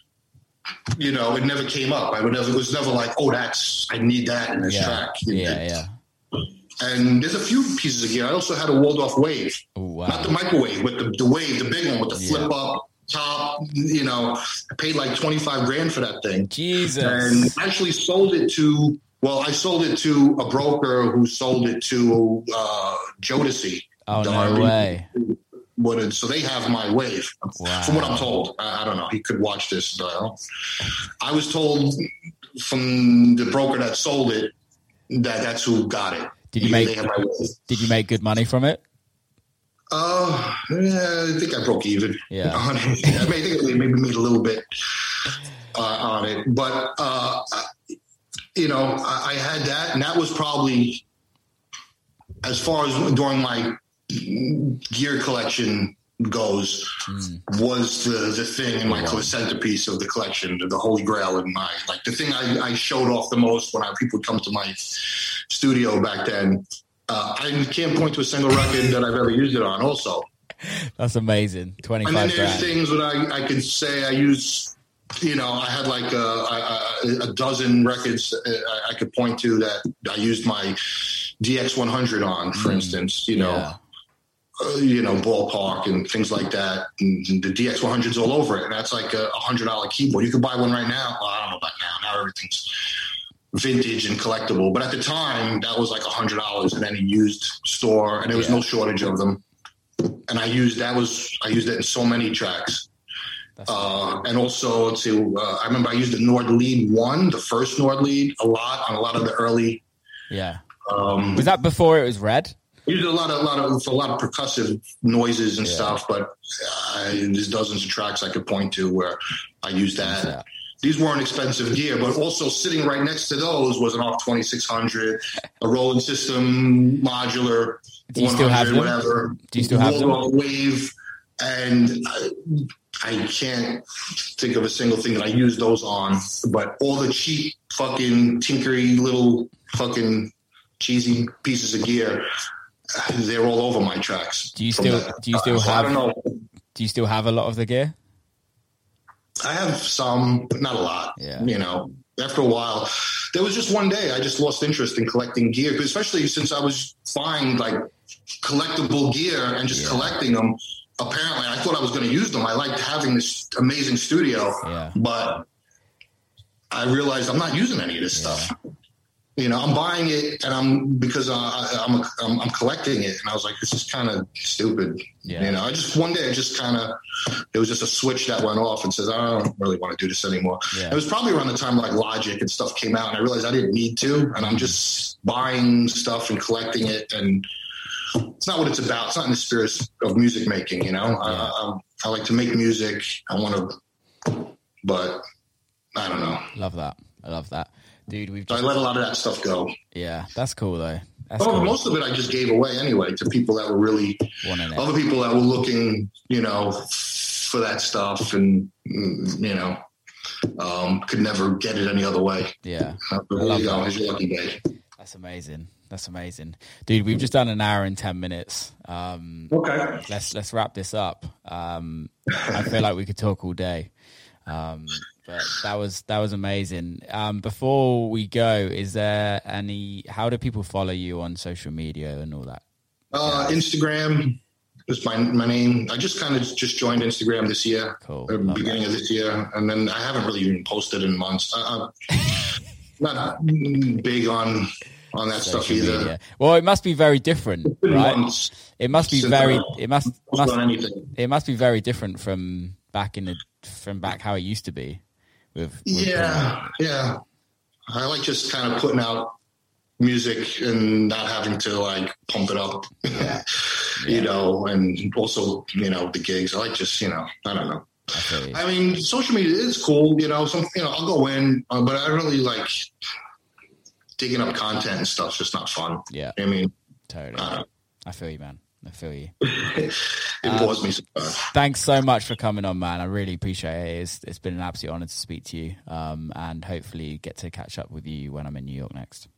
you know, it never came up. I would never, it was never like, oh, that's, I need that in this yeah. track. Yeah, yeah. And there's a few pieces of gear. I also had a Waldorf Wave. Ooh, wow. Not the microwave, but the, the Wave, the big one with the yeah. flip up top, you know, I paid like twenty-five grand for that thing. Jesus. And actually sold it to, well, I sold it to a broker who sold it to uh, Jodeci. Oh, no way. What it, so they have my Wave, wow. from what I'm told. I, I don't know. He could watch this. But I was told from the broker that sold it that that's who got it. Did you he, make, did you make good money from it? Uh, yeah, I think I broke even. Yeah. On it. I, mean, I think I maybe made a little bit uh, on it. But, uh, you know, I, I had that, and that was probably, as far as during my gear collection goes, mm. was the, the thing in my wow. centerpiece of the collection, the, the Holy Grail in my, like the thing I, I showed off the most when I, people would come to my studio back then. Uh, I can't point to a single record that I've ever used it on also. That's amazing. twenty-five And then there's grand. things that I, I could say I use, you know, I had like a, a, a dozen records I, I could point to that I used my D X one hundred on, for mm. instance, you know, yeah. uh, you know, Ballpark and things like that. And the D X one hundred's all over it. And that's like a one hundred dollars keyboard. You could buy one right now. Well, I don't know about now. Now everything's vintage and collectible, but at the time that was like a hundred dollars in any used store, and there was yeah. no shortage of them. And I used that was I used it in so many tracks. Uh, and also, let's see, uh, I remember I used the Nord Lead one, the first Nord Lead, a lot on a lot of the early. Yeah. Um, was that before it was red? I used a lot of a lot of a lot of percussive noises and yeah. stuff, but uh, there's dozens of tracks I could point to where I used that. Yeah. These weren't expensive gear, but also sitting right next to those was an A U F twenty-six hundred, a Roland System modular, Do you still have them? Whatever. Do you still have them? Wave, and I, I can't think of a single thing that I use those on, but all the cheap fucking tinkery little fucking cheesy pieces of gear, they're all over my tracks. Do you still that. do you still uh, have I don't know. Do you still have a lot of the gear? I have some, but not a lot. Yeah. You know, after a while, there was just one day I just lost interest in collecting gear, especially since I was buying like collectible gear and just yeah. collecting them. Apparently, I thought I was going to use them. I liked having this amazing studio, yeah. but I realized I'm not using any of this yeah. stuff. You know, I'm buying it, and I'm because uh, I, I'm, a, I'm I'm collecting it, and I was like, this is kind of stupid. Yeah. You know, I just one day I just kind of it was just a switch that went off and says, I don't really want to do this anymore. Yeah. It was probably around the time like Logic and stuff came out, and I realized I didn't need to, and I'm just buying stuff and collecting it, and it's not what it's about. It's not in the spirit of music making. You know, yeah. I, I, I like to make music. I want to, but I don't know. Love that. I love that. Dude, we've just... I let a lot of that stuff go. Yeah, that's cool though. That's oh, cool. Most of it I just gave away anyway to people that were really other people that were looking, you know, for that stuff, and you know, um, could never get it any other way. Yeah, uh, there you go. Here's your lucky day. That's amazing. That's amazing, dude. We've just done an hour and ten minutes. Um, okay, let's let's wrap this up. Um, I feel like we could talk all day. Um, But that was that was amazing. Um, before we go, is there any? How do people follow you on social media and all that? Uh, Instagram is my my name. I just kind of just joined Instagram this year, cool. uh, beginning that. of this year, and then I haven't really even posted in months. I, I'm not big on on that social stuff either. Media. Well, it must be very different, right? Months it must be very. It must must anything. It must be very different from back in the from back how it used to be. With, with yeah, yeah. I like just kind of putting out music and not having to like pump it up, yeah. you Yeah. know, and also, you know, the gigs. I like just, you know, I don't know. Okay. I mean, social media is cool, you know, some, you know, I'll go in, uh, but I really like digging up content and stuff. It's just not fun. Yeah. I mean, totally. uh, I feel you, man. I feel you. it um, bores me sometimes. Thanks so much for coming on, man. I really appreciate it. It's, it's been an absolute honor to speak to you, um, and hopefully get to catch up with you when I'm in New York next.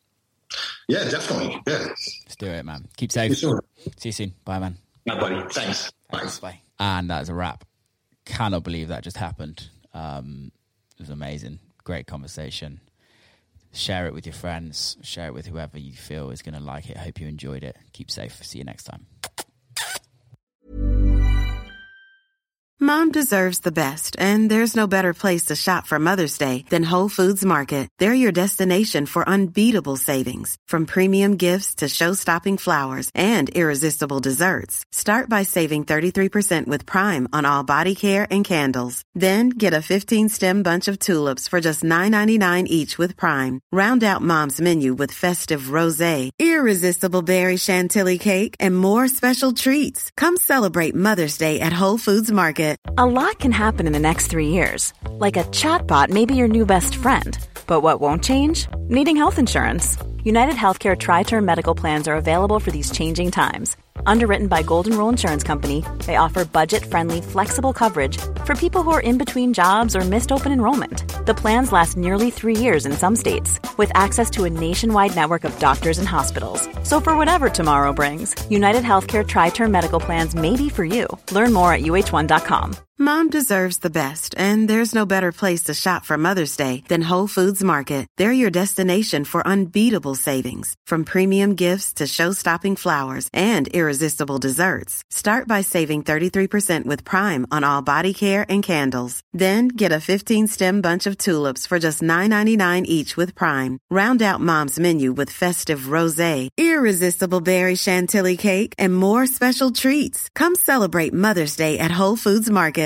Yeah, definitely. Yeah. Let's do it, man. Keep safe. See you soon. See you soon. Bye, man. Bye, buddy. Thanks. Thanks. Bye. Bye. And that's a wrap. Cannot believe that just happened. Um, it was amazing. Great conversation. Share it with your friends. Share it with whoever you feel is going to like it. Hope you enjoyed it. Keep safe. See you next time. Mom deserves the best, and there's no better place to shop for Mother's Day than Whole Foods Market. They're your destination for unbeatable savings, from premium gifts to show-stopping flowers and irresistible desserts. Start by saving thirty-three percent with Prime on all body care and candles. Then get a fifteen-stem bunch of tulips for just nine ninety-nine each with Prime. Round out Mom's menu with festive rosé, irresistible berry chantilly cake, and more special treats. Come celebrate Mother's Day at Whole Foods Market. A lot can happen in the next three years. Like a chatbot may be your new best friend. But what won't change? Needing health insurance. United Healthcare Tri-Term Medical Plans are available for these changing times. Underwritten by Golden Rule Insurance Company, they offer budget-friendly, flexible coverage for people who are in between jobs or missed open enrollment. The plans last nearly three years in some states, with access to a nationwide network of doctors and hospitals. So for whatever tomorrow brings, United Healthcare Tri-Term Medical Plans may be for you. Learn more at U H one dot com. Mom deserves the best, and there's no better place to shop for Mother's Day than Whole Foods Market. They're your destination for unbeatable savings, from premium gifts to show-stopping flowers and irresistible desserts. Start by saving thirty-three percent with Prime on all body care and candles. Then get a fifteen-stem bunch of tulips for just nine ninety-nine each with Prime. Round out Mom's menu with festive rosé, irresistible berry chantilly cake, and more special treats. Come celebrate Mother's Day at Whole Foods Market.